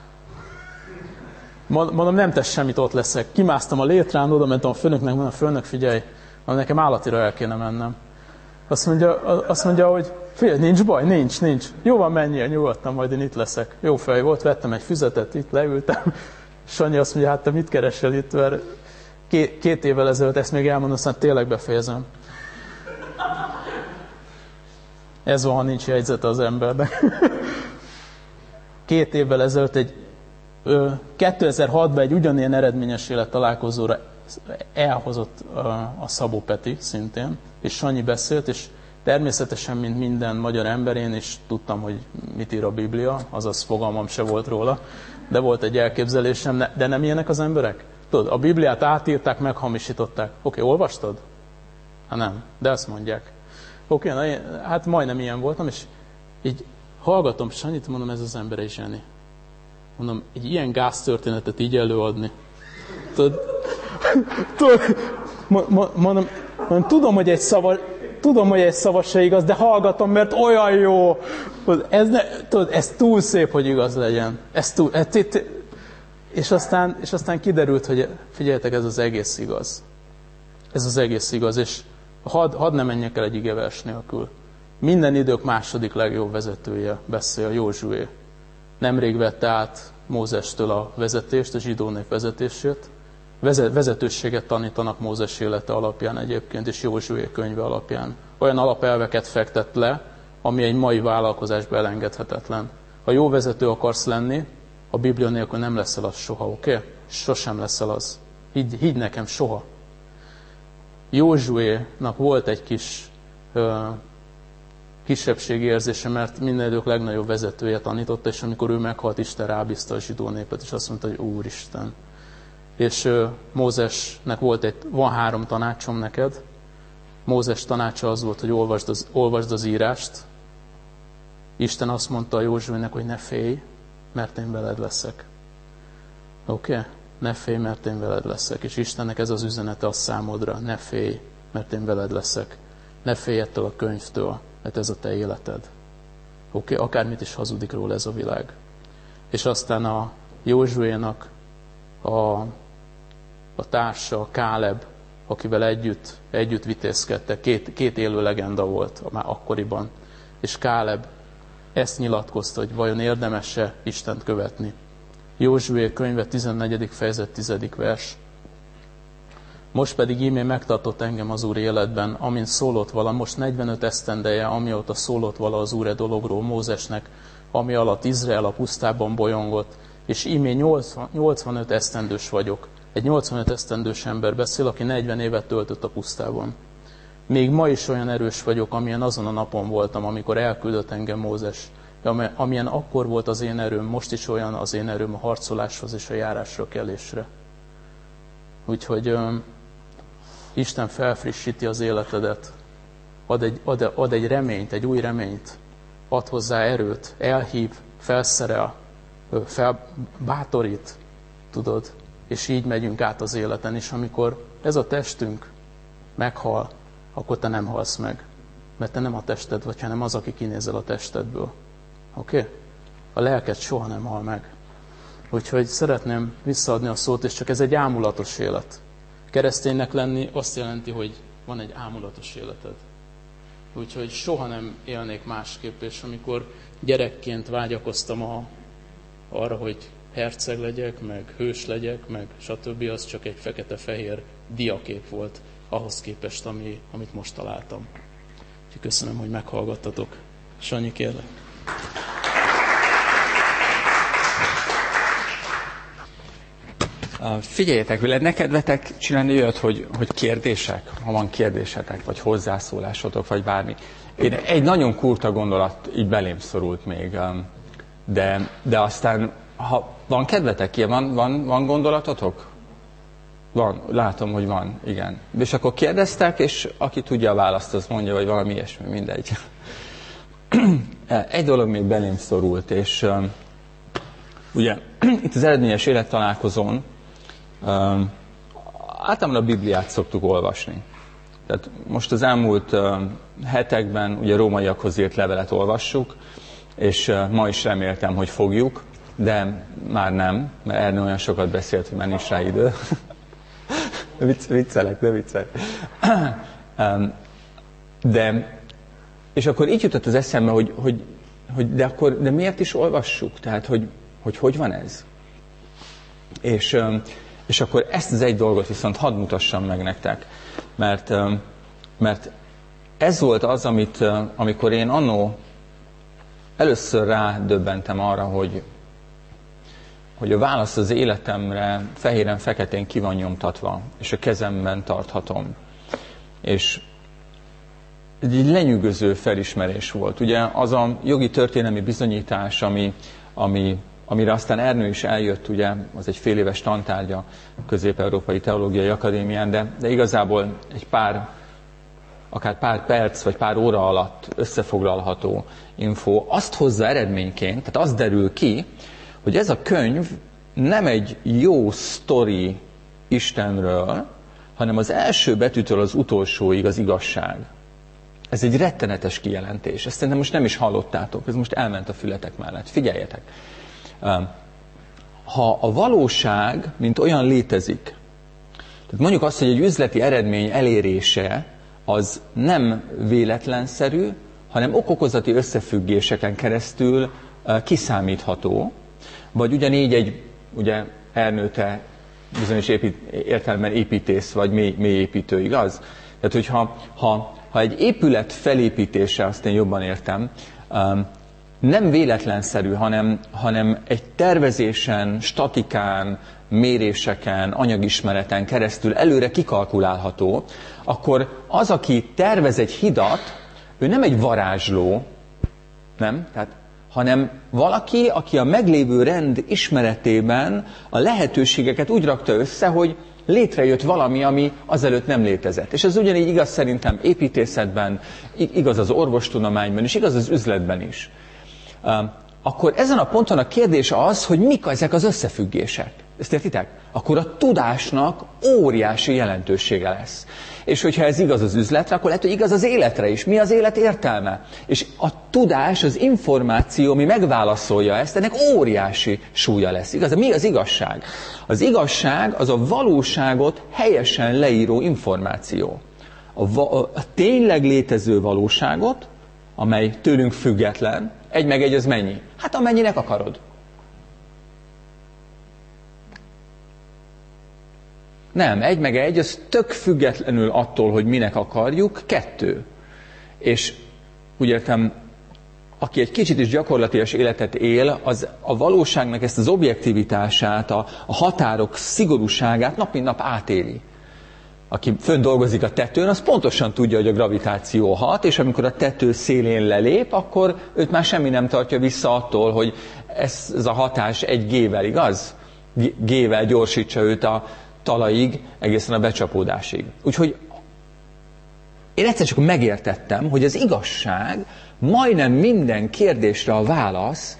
Speaker 3: Mondom, nem tesz semmit, ott leszek. Kimásztam a létrán, oda mentem a főnöknek, mondom, főnök, figyelj, nekem állatira el kéne mennem. Azt mondja, hogy figyelj, nincs baj, nincs. Jó van, menjél, nyugodtan, majd én itt leszek. Jó fej volt, vettem egy füzetet, itt leültem. Sanyi azt mondja, hát te mit keresel itt, mert 2 évvel ezelőtt, ezt még elmondom, aztán tényleg befejezem. Ez van, ha nincs jegyzete az embernek. 2 évvel ezelőtt 2006-ban egy ugyanilyen eredményes élettalálkozóra elhozott a Szabó Peti szintén, és Sanyi beszélt, és természetesen, mint minden magyar ember, én is tudtam, hogy mit ír a Biblia, azaz fogalmam se volt róla, de volt egy elképzelésem, de nem ilyenek az emberek? Tudod, a Bibliát átírták, meghamisították. Oké, olvastad? Hát nem, de azt mondják. Oké, hát majdnem ilyen voltam, és így hallgatom Sanyit, mondom, ez az ember egy zseni. Mondom, egy ilyen gáztörténetet így előadni. Mondom, tudom, hogy egy szava se igaz, de hallgatom, mert olyan jó. Ez túl szép, hogy igaz legyen. És aztán kiderült, hogy figyeljetek, ez az egész igaz. Ez az egész igaz, és hadd ne menjek el egy igevers nélkül. Minden idők második legjobb vezetője beszél, Józsué. Nemrég vette át Mózestől a vezetést, a zsidó nép vezetését. Vezetőséget tanítanak Mózes élete alapján egyébként, és Józsué könyve alapján. Olyan alapelveket fektet le, ami egy mai vállalkozásban elengedhetetlen. Ha jó vezető akarsz lenni, a Biblia nélkül nem leszel az soha, oké? Sosem leszel az. Higgy nekem, soha. Józsuénak volt egy kis kisebbségi érzése, mert minden idők legnagyobb vezetője tanította, és amikor ő meghalt, Isten rábízta a zsidó népet, és azt mondta, hogy Úristen. És Mózesnek van 3 tanácsom neked. Mózes tanácsa az volt, hogy olvasd az írást. Isten azt mondta a Józsuének, hogy ne félj, mert én veled leszek. Oké? Ne félj, mert én veled leszek. És Istennek ez az üzenete a számodra. Ne félj, mert én veled leszek. Ne félj ettől a könyvtől, mert ez a te életed. Oké? Akármit is hazudik róla ez a világ. És aztán a Józsuénak a társa, Káleb, akivel együtt vitézkedtek, két élő legenda volt már akkoriban. És Káleb ezt nyilatkozta, hogy vajon érdemes-e Istent követni. Józsué könyve 14. fejezet 10. vers. Most pedig íme megtartott engem az Úr életben, amint szólott vala, most 45 esztendeje, amióta szólott vala az Úr e dologról Mózesnek, ami alatt Izrael a pusztában bolyongott, és íme 85 esztendős vagyok. Egy 85 esztendős ember beszél, aki 40 évet töltött a pusztában. Még ma is olyan erős vagyok, amilyen azon a napon voltam, amikor elküldött engem Mózes. Amilyen akkor volt az én erőm, most is olyan az én erőm a harcoláshoz és a járásra kelésre. Úgyhogy Isten felfrissíti az életedet, ad egy reményt, egy új reményt, ad hozzá erőt, elhív, felszerel, bátorít, tudod, és így megyünk át az életen, és amikor ez a testünk meghal, akkor te nem halsz meg, mert te nem a tested vagy, hanem az, aki kinézel a testedből. Oké? A lelked soha nem hal meg. Úgyhogy szeretném visszaadni a szót, és csak ez egy ámulatos élet. Kereszténynek lenni azt jelenti, hogy van egy ámulatos életed. Úgyhogy soha nem élnék másképp, és amikor gyerekként vágyakoztam arra, hogy herceg legyek, meg hős legyek, meg stb. Az csak egy fekete-fehér diakép volt ahhoz képest, amit most találtam. Úgyhogy köszönöm, hogy meghallgattatok. Sanyi, kérlek.
Speaker 2: Figyeljetek, lenne kedvetek csinálni olyat, hogy kérdések, ha van kérdésetek, vagy hozzászólásotok, vagy bármi. Egy nagyon kurta gondolat így belém szorult még, de aztán, ha van kedvetek, ilyen van gondolatotok? Van, látom, hogy van, igen. És akkor kérdeztek, és aki tudja a választ, az mondja, vagy valami ilyesmi, mindegy. Egy dolog még belém szorult, és ugye itt az eredményes élettalálkozón általában a Bibliát szoktuk olvasni. Tehát most az elmúlt hetekben ugye rómaiakhoz írt levelet olvassuk, és ma is reméltem, hogy fogjuk, de már nem, mert Ernő olyan sokat beszélt, hogy már nincs rá idő. Viccelek, de viccelek. És akkor így jutott az eszembe, hogy de miért is olvassuk? Tehát, hogy van ez? És akkor ezt az egy dolgot viszont hadd mutassam meg nektek. Mert ez volt az, amikor én annó először rádöbbentem arra, hogy a válasz az életemre fehéren-feketén ki van nyomtatva, és a kezemben tarthatom. És egy lenyűgöző felismerés volt. Ugye az a jogi történelmi bizonyítás, amire aztán Ernő is eljött, ugye, az egy fél éves tantárgya a Közép-Európai Teológiai Akadémián, de igazából akár pár perc, vagy pár óra alatt összefoglalható info, azt hozza eredményként, tehát az derül ki, hogy ez a könyv nem egy jó sztori Istenről, hanem az első betűtől az utolsóig az igazság. Ez egy rettenetes kijelentés. Ezt szerintem most nem is hallottátok, ez most elment a fületek mellett. Figyeljetek! Ha a valóság, mint olyan létezik, tehát mondjuk azt, hogy egy üzleti eredmény elérése az nem véletlenszerű, hanem okokozati összefüggéseken keresztül kiszámítható, vagy ugyanígy ugye Ernő, te bizonyos értelemben építész, vagy mélyépítő, igaz? Tehát, hogy ha egy épület felépítése, azt én jobban értem, nem véletlenszerű, hanem egy tervezésen, statikán, méréseken, anyagismereten keresztül előre kikalkulálható, akkor az, aki tervez egy hidat, ő nem egy varázsló, nem? Tehát, hanem valaki, aki a meglévő rend ismeretében a lehetőségeket úgy rakta össze, hogy létrejött valami, ami azelőtt nem létezett. És ez ugyanígy igaz szerintem építészetben, igaz az orvostudományban, és igaz az üzletben is. Akkor ezen a ponton a kérdés az, hogy mik ezek az összefüggések. Ezt értitek? Akkor a tudásnak óriási jelentősége lesz. És hogyha ez igaz az üzletre, akkor lehet, hogy igaz az életre is. Mi az élet értelme? És a tudás, az információ, ami megválaszolja ezt, ennek óriási súlya lesz. Igaz? Mi az igazság? Az igazság az a valóságot helyesen leíró információ. A tényleg létező valóságot, amely tőlünk független, 1+1 az mennyi? Hát amennyinek akarod. Nem, 1+1 az tök függetlenül attól, hogy minek akarjuk, 2. És úgy értem, aki egy kicsit is gyakorlatias életet él, az a valóságnak ezt az objektivitását, a határok szigorúságát nap mint nap átéli. Aki fönn dolgozik a tetőn, az pontosan tudja, hogy a gravitáció hat, és amikor a tető szélén lelép, akkor őt már semmi nem tartja vissza attól, hogy ez a hatás egy G-vel, igaz? G-vel gyorsítsa őt a talajig, egészen a becsapódásig. Úgyhogy én egyszer csak megértettem, hogy az igazság, majdnem minden kérdésre a válasz,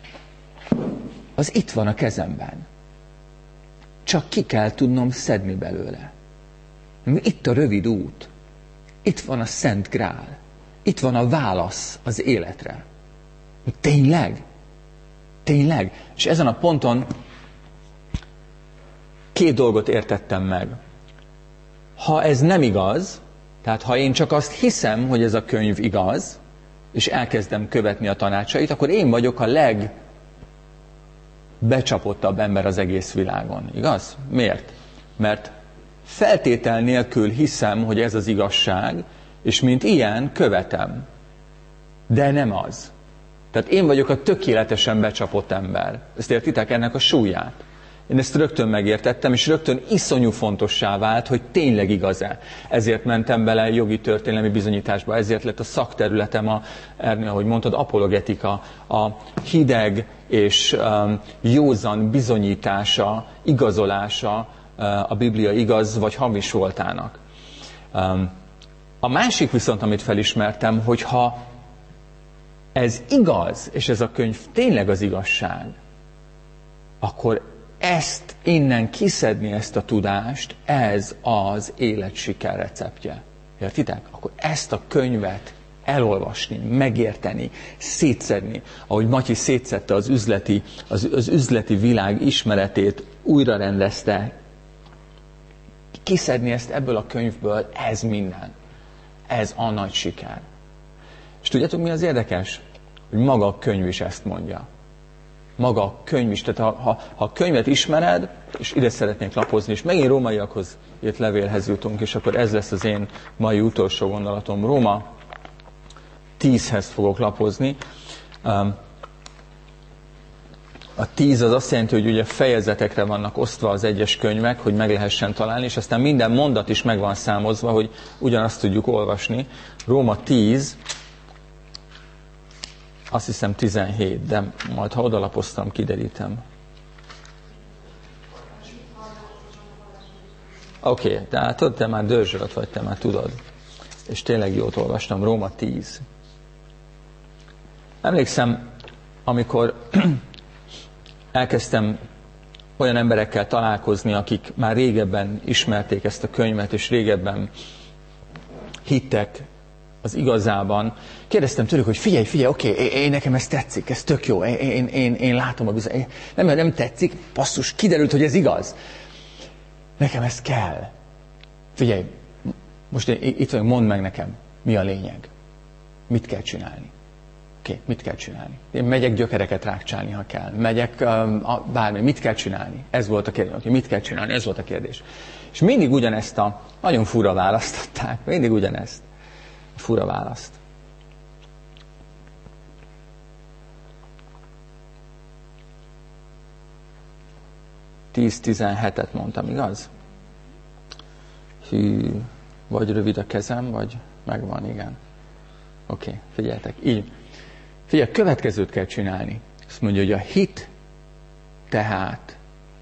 Speaker 2: az itt van a kezemben. Csak ki kell tudnom szedni belőle. Itt a rövid út. Itt van a Szent Grál. Itt van a válasz az életre. Tényleg? Tényleg? És ezen a ponton 2 dolgot értettem meg. Ha ez nem igaz, tehát ha én csak azt hiszem, hogy ez a könyv igaz, és elkezdem követni a tanácsait, akkor én vagyok a legbecsapottabb ember az egész világon. Igaz? Miért? Mert feltétel nélkül hiszem, hogy ez az igazság, és mint ilyen követem. De nem az. Tehát én vagyok a tökéletesen becsapott ember. Ezt értitek? Ennek a súlyát. Én ezt rögtön megértettem, és rögtön iszonyú fontossá vált, hogy tényleg igaz-e. Ezért mentem bele jogi történelmi bizonyításba, ezért lett a szakterületem, ahogy mondtad, apologetika, a hideg és józan bizonyítása, igazolása a Biblia igaz vagy hamis voltának. A másik viszont, amit felismertem, hogyha ez igaz, és ez a könyv tényleg az igazság, akkor ezt innen kiszedni, ezt a tudást, ez az élet siker receptje. Értitek? Akkor ezt a könyvet elolvasni, megérteni, szétszedni, ahogy Matyi szétszedte az üzleti világ ismeretét, újra rendezte, kiszedni ezt ebből a könyvből, ez minden. Ez a nagy siker. És tudjátok, mi az érdekes? Hogy maga a könyv is ezt mondja. Maga a könyv is. Tehát ha a könyvet ismered, és ide szeretnék lapozni, és megint rómaiakhoz írt levélhez jutunk, és akkor ez lesz az én mai utolsó gondolatom. Róma 10-hez fogok lapozni. A 10 az azt jelenti, hogy ugye fejezetekre vannak osztva az egyes könyvek, hogy meg lehessen találni, és aztán minden mondat is meg van számozva, hogy ugyanazt tudjuk olvasni. Róma 10, azt hiszem 17, de majd ha odalapoztam, kiderítem. Oké, tehát te már dörzsölt vagy, te már tudod. És tényleg jót olvastam, Róma 10. Emlékszem, amikor elkezdtem olyan emberekkel találkozni, akik már régebben ismerték ezt a könyvet, és régebben hittek az igazában. Kérdeztem tőlük, hogy figyelj, oké, én nekem ez tetszik, ez tök jó, én látom a bizony. Nem tetszik, basszus, kiderült, hogy ez igaz. Nekem ez kell. Figyelj, most itt vagyok, mondd meg nekem, mi a lényeg. Mit kell csinálni? Oké, mit kell csinálni? Én megyek gyökereket rákcsálni, ha kell. Megyek bármi, mit kell csinálni? Ez volt a kérdés. Oké, mit kell csinálni? Ez volt a kérdés. És mindig ugyanezt a nagyon fura választották. Mindig ugyanezt. A fura választ. (10-17) mondtam, igaz? Hű, vagy rövid a kezem, vagy megvan, igen. Oké, figyeljetek, így. Figyelj, következőt kell csinálni. Azt mondja, hogy a hit tehát,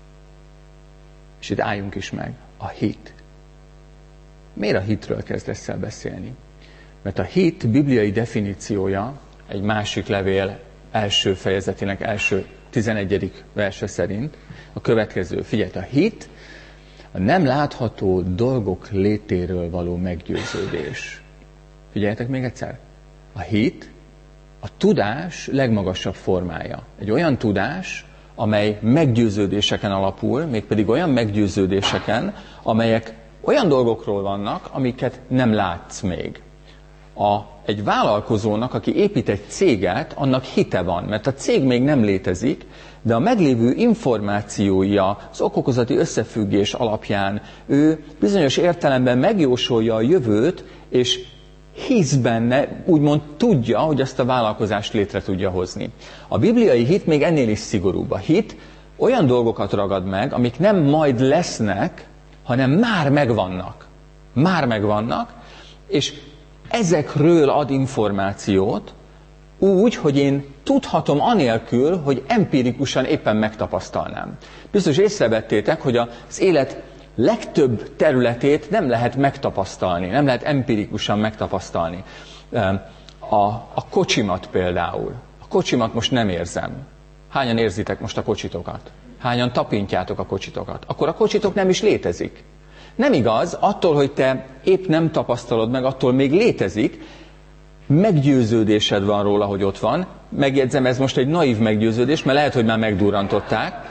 Speaker 2: és itt álljunk is meg, a hit. Miért a hitről kezdesz el beszélni? Mert a hit bibliai definíciója egy másik levél első fejezetének első 11. verse szerint a következő. Figyelj, a hit a nem látható dolgok létéről való meggyőződés. Figyeljetek még egyszer. A hit a tudás legmagasabb formája. Egy olyan tudás, amely meggyőződéseken alapul, mégpedig olyan meggyőződéseken, amelyek olyan dolgokról vannak, amiket nem látsz még. Egy vállalkozónak, aki épít egy céget, annak hite van, mert a cég még nem létezik, de a meglévő információja, az okokozati összefüggés alapján ő bizonyos értelemben megjósolja a jövőt, és hisz benne, úgymond tudja, hogy ezt a vállalkozást létre tudja hozni. A bibliai hit még ennél is szigorúbb. A hit olyan dolgokat ragad meg, amik nem majd lesznek, hanem már megvannak. Már megvannak, és ezekről ad információt úgy, hogy én tudhatom anélkül, hogy empirikusan éppen megtapasztalnám. Biztos észrevettétek, hogy az élet legtöbb területét nem lehet megtapasztalni, nem lehet empirikusan megtapasztalni. A kocsimat például. A kocsimat most nem érzem. Hányan érzitek most a kocsitokat? Hányan tapintjátok a kocsitokat? Akkor a kocsitok nem is létezik. Nem igaz, attól, hogy te épp nem tapasztalod meg, attól még létezik, meggyőződésed van róla, hogy ott van. Megjegyzem, ez most egy naív meggyőződés, mert lehet, hogy már megdurrantották.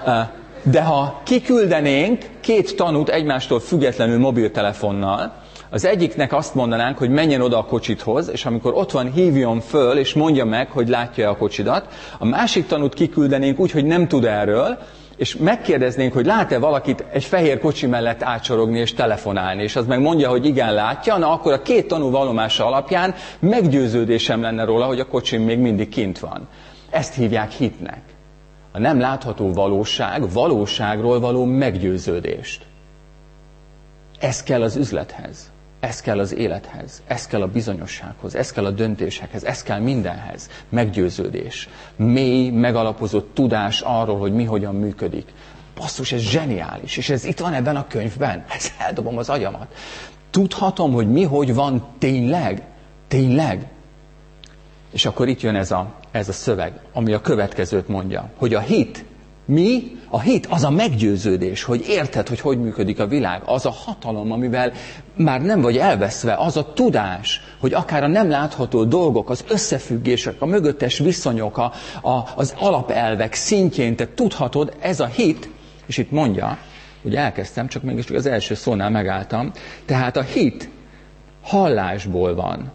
Speaker 2: De ha kiküldenénk két tanút egymástól függetlenül mobiltelefonnal, Az egyiknek azt mondanánk, hogy menjen oda a kocsithoz, és amikor ott van, hívjon föl, és mondja meg, hogy látja-e a kocsidat. A másik tanút kiküldenénk úgy, hogy nem tud erről, és megkérdeznénk, hogy lát-e valakit egy fehér kocsi mellett átsorogni és telefonálni, és az meg mondja, hogy igen, látja, na akkor a két tanú vallomása alapján meggyőződésem lenne róla, hogy a kocsim még mindig kint van. Ezt hívják hitnek. A nem látható valóság, valóságról való meggyőződést. Ez kell az üzlethez, ez kell az élethez, ez kell a bizonyossághoz, ez kell a döntésekhez, ez kell mindenhez. Meggyőződés, mély, megalapozott tudás arról, hogy mi hogyan működik. Basszus, ez zseniális, és ez itt van ebben a könyvben. Ez eldobom az agyamat. Tudhatom, hogy mi hogy van tényleg? Tényleg? És akkor itt jön ez a szöveg, ami a következőt mondja, hogy a hit, mi? A hit az a meggyőződés, hogy érted, hogy hogy működik a világ, az a hatalom, amivel már nem vagy elveszve, az a tudás, hogy akár a nem látható dolgok, az összefüggések, a mögöttes viszonyok, az alapelvek szintjén te tudhatod, ez a hit, és itt mondja, hogy elkezdtem, csak mégis az első szónál megálltam, tehát a hit hallásból van.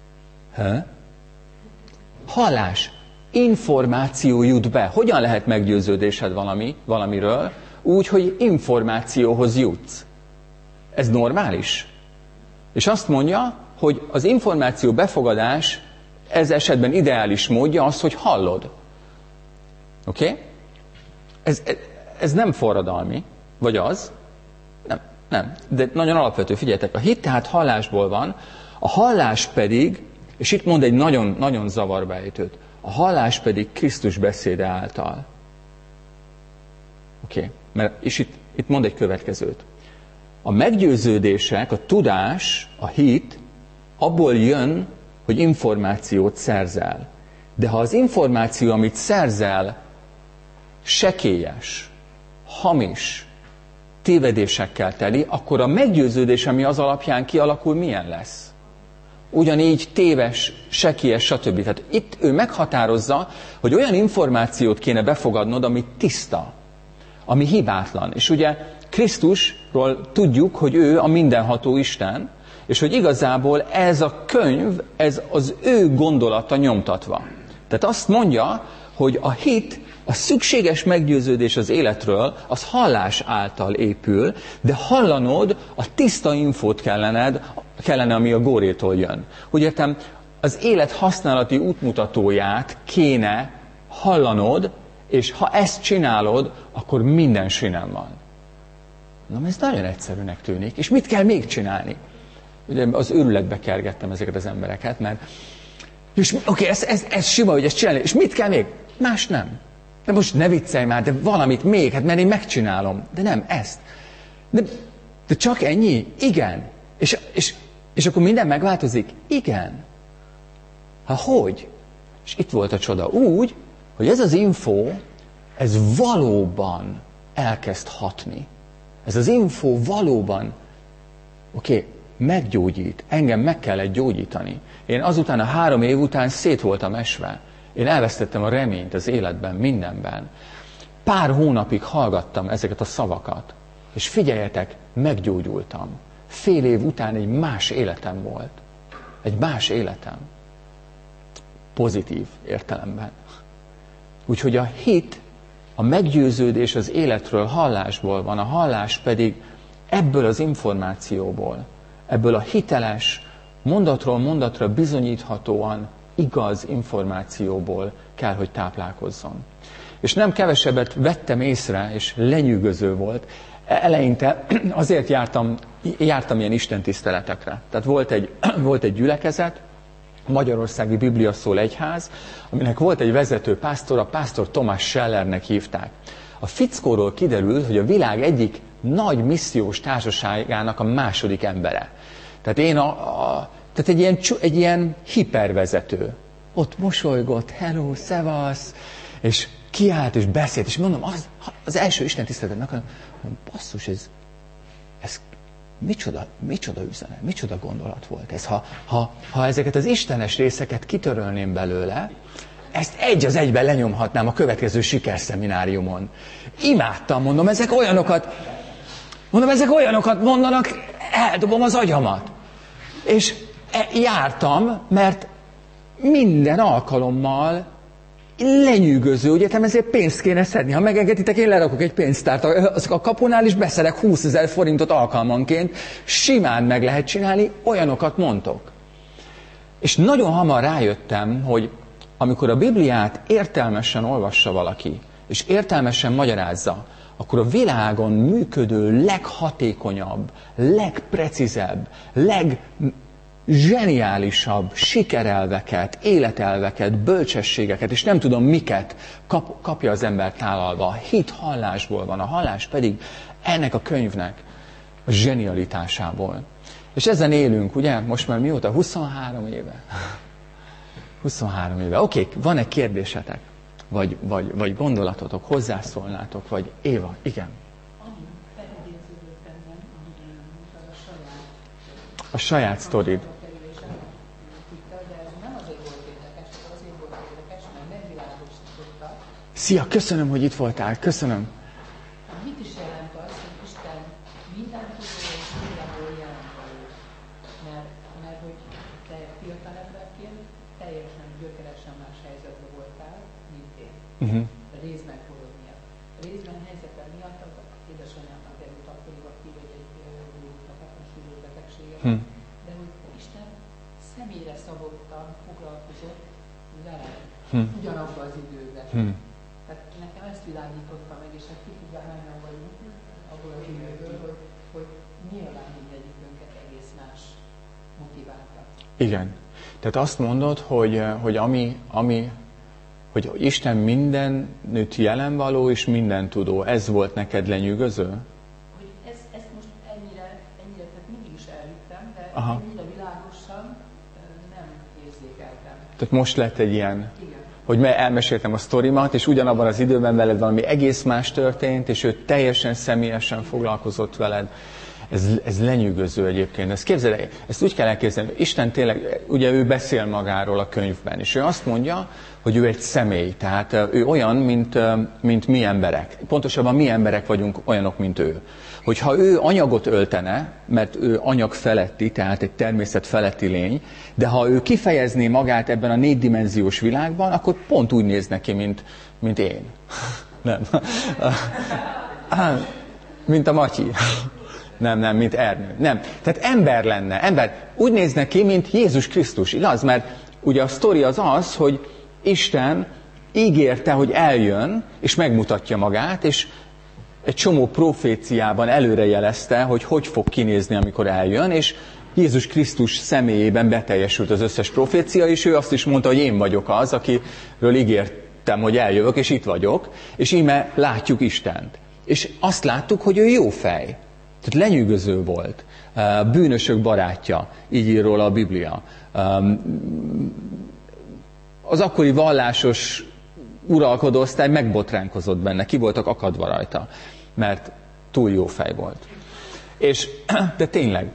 Speaker 2: Hallás. Információ jut be. Hogyan lehet meggyőződésed valamiről? Úgy, hogy információhoz jutsz. Ez normális? És azt mondja, hogy az információ befogadás ez esetben ideális módja az, hogy hallod. Oké? Ez nem forradalmi, vagy az? Nem. De nagyon alapvető, figyeljetek, a hit tehát hallásból van, a hallás pedig, és itt mond egy nagyon, nagyon zavarba ejtőt, a hallás pedig Krisztus beszéde által. Oké, és itt mond egy következőt. A meggyőződések, a tudás, a hit abból jön, hogy információt szerzel. De ha az információ, amit szerzel, sekélyes, hamis, tévedésekkel teli, akkor a meggyőződés, ami az alapján kialakul, milyen lesz? Ugyanígy téves, sekélyes, stb. Tehát itt ő meghatározza, hogy olyan információt kéne befogadnod, ami tiszta, ami hibátlan. És ugye Krisztusról tudjuk, hogy ő a mindenható Isten, és hogy igazából ez a könyv, ez az ő gondolata nyomtatva. Tehát azt mondja, hogy a hit, a szükséges meggyőződés az életről, az hallás által épül, de hallanod, a tiszta infót kellene, ami a górétól jön. Úgy értem, az élet használati útmutatóját kéne hallanod, és ha ezt csinálod, akkor minden sinem van. Na, ez nagyon egyszerűnek tűnik. És mit kell még csinálni? Ugye az őrületbe kergettem ezeket az embereket, mert oké, ez sima, hogy ezt csinálni, és mit kell még? Más nem. De most ne viccelj már, de valamit még, hát mert én megcsinálom. De nem, ezt. De csak ennyi? Igen. És akkor minden megváltozik? Igen. Hogy? És itt volt a csoda. Úgy, hogy ez az info, ez valóban elkezd hatni. Ez az info valóban, meggyógyít. Engem meg kellett gyógyítani. Én azután a 3 év után szét voltam esve. Én elvesztettem a reményt az életben, mindenben. Pár hónapig hallgattam ezeket a szavakat. És figyeljetek, meggyógyultam. Fél év után egy más életem volt. Egy más életem. Pozitív értelemben. Úgyhogy a hit, a meggyőződés az életről hallásból van, a hallás pedig ebből az információból, ebből a hiteles, mondatról mondatra bizonyíthatóan igaz információból kell, hogy táplálkozzon. És nem kevesebbet vettem észre, és lenyűgöző volt. Eleinte azért jártam ilyen istentiszteletekre. Tehát volt egy gyülekezet, Magyarországi Bibliaszól Egyház, aminek volt egy vezető pásztor, a pásztor Thomas Schellernek hívták. A fickóról kiderült, hogy a világ egyik nagy missziós társaságának a második embere. Tehát egy ilyen hipervezető. Ott mosolygott, hello, szevasz, és kiállt és beszélt, és mondom, az első istentiszteletemnek, basszus, ez micsoda üzenet, micsoda gondolat volt ez. Ha ezeket az istenes részeket kitörölném belőle, ezt egy az egyben lenyomhatnám a következő sikerszemináriumon. Imádtam, mondom, ezek olyanokat mondanak, eldobom az agyamat. És jártam, mert minden alkalommal lenyűgöző, ugye, ezért pénzt kéne szedni. Ha megengeditek, én lerakok egy pénztárt. A kapunál is beszedek 20 000 forintot alkalmanként. Simán meg lehet csinálni, olyanokat mondtok. És nagyon hamar rájöttem, hogy amikor a Bibliát értelmesen olvassa valaki, és értelmesen magyarázza, akkor a világon működő leghatékonyabb, legprecízebb, leggeniálisabb sikerelveket, életelveket, bölcsességeket, és nem tudom miket kapja az ember tálalva. A hit hallásból van, a hallás pedig ennek a könyvnek a zsenialitásából. És ezen élünk, ugye? Most már mióta? 23 éve. 23 éve. Oké, van-e kérdésetek? Vagy gondolatotok, hozzászólnátok, vagy Éva, igen. A saját sztorid. Szia, köszönöm, hogy itt voltál, köszönöm.
Speaker 4: Mit is jelent az, hogy Isten mindent tudó és mindenhol jelentvaló? Mert hogy te fiatal emberként teljesen gyökeresen más helyzetben voltál, mint én. Részben korod miatt. Részben helyzetem miatt az édesanyámnak került akkoriban egy súlyos betegséget. De hogy Isten személyre szabottan foglalkozott velem ugyanabban az időben. Tehát nekem ezt világította meg, és hát ki tudja, hányan vagyunk abból az időből, hogy nyilván mindegyikünket egész más motiválta.
Speaker 2: Igen. Tehát azt mondod, hogy Isten mindenütt jelen való és minden tudó. Ez volt neked lenyűgöző?
Speaker 4: Hogy ezt most ennyire tehát mindig is elhittem, de ennyire világosan nem érzékeltem.
Speaker 2: Tehát most lett egy ilyen...
Speaker 4: Igen.
Speaker 2: Hogy elmeséltem a sztorimat, és ugyanabban az időben veled valami egész más történt, és ő teljesen személyesen foglalkozott veled. Ez lenyűgöző egyébként. Ezt úgy kell elképzelni, hogy Isten tényleg, ugye ő beszél magáról a könyvben, és ő azt mondja, hogy ő egy személy, tehát ő olyan, mint mi emberek. Pontosabban mi emberek vagyunk olyanok, mint ő. Hogyha ő anyagot öltene, mert ő anyag feletti, tehát egy természet feletti lény, de ha ő kifejezné magát ebben a 4-dimenziós világban, akkor pont úgy néz neki, mint én. Nem. Mint a Matyi. Nem, mint Ernő. Nem. Tehát ember lenne. Ember úgy néz neki, mint Jézus Krisztus. Igaz? Mert ugye a sztori az, hogy Isten ígérte, hogy eljön, és megmutatja magát, és egy csomó proféciában előrejelezte, hogy fog kinézni, amikor eljön, és Jézus Krisztus személyében beteljesült az összes profécia, és ő azt is mondta, hogy én vagyok az, akiről ígértem, hogy eljövök, és itt vagyok, és íme látjuk Istent. És azt láttuk, hogy ő jó fej. Tehát lenyűgöző volt. Bűnösök barátja, így ír róla a Biblia. Az akkori vallásos uralkodó osztály megbotránkozott benne, ki voltak akadva rajta, mert túl jó fej volt. De tényleg.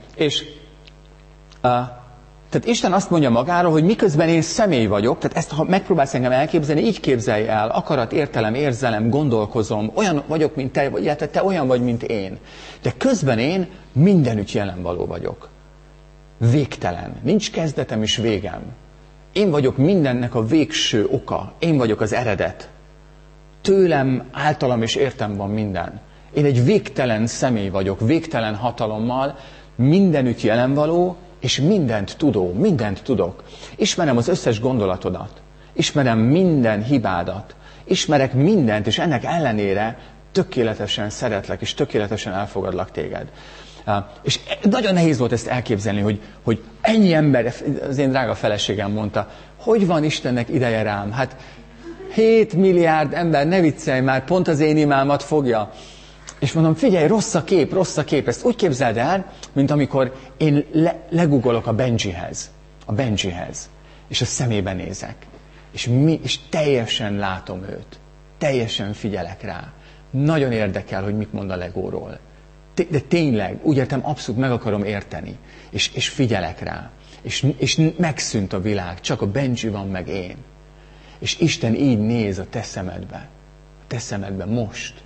Speaker 2: Tehát Isten azt mondja magáról, hogy miközben én személy vagyok, tehát ezt, ha megpróbálsz engem elképzelni, így képzelj el, akarat, értelem, érzelem, gondolkozom, olyan vagyok, mint te, illetve te olyan vagy, mint én. De közben én mindenütt jelenvaló vagyok. Végtelen. Nincs kezdetem és végem. Én vagyok mindennek a végső oka. Én vagyok az eredet. Tőlem, általam és értem van minden. Én egy végtelen személy vagyok, végtelen hatalommal, mindenütt jelenvaló, és mindent tudó, mindent tudok. Ismerem az összes gondolatodat. Ismerem minden hibádat. Ismerek mindent, és ennek ellenére tökéletesen szeretlek, és tökéletesen elfogadlak téged. És nagyon nehéz volt ezt elképzelni, hogy ennyi ember, az én drága feleségem mondta, hogy van Istennek ideje rám? Hát 7 milliárd ember, ne viccelj már, pont az én imámat fogja. És mondom, figyelj, rossz a kép, ezt úgy képzeld el, mint amikor én legugolok a Benjihez, és a szemébe nézek, és teljesen látom őt, teljesen figyelek rá. Nagyon érdekel, hogy mit mond a Legóról. De tényleg, úgy értem, abszolút meg akarom érteni, és figyelek rá, és megszűnt a világ, csak a Benji van meg én. És Isten így néz a te szemedbe most.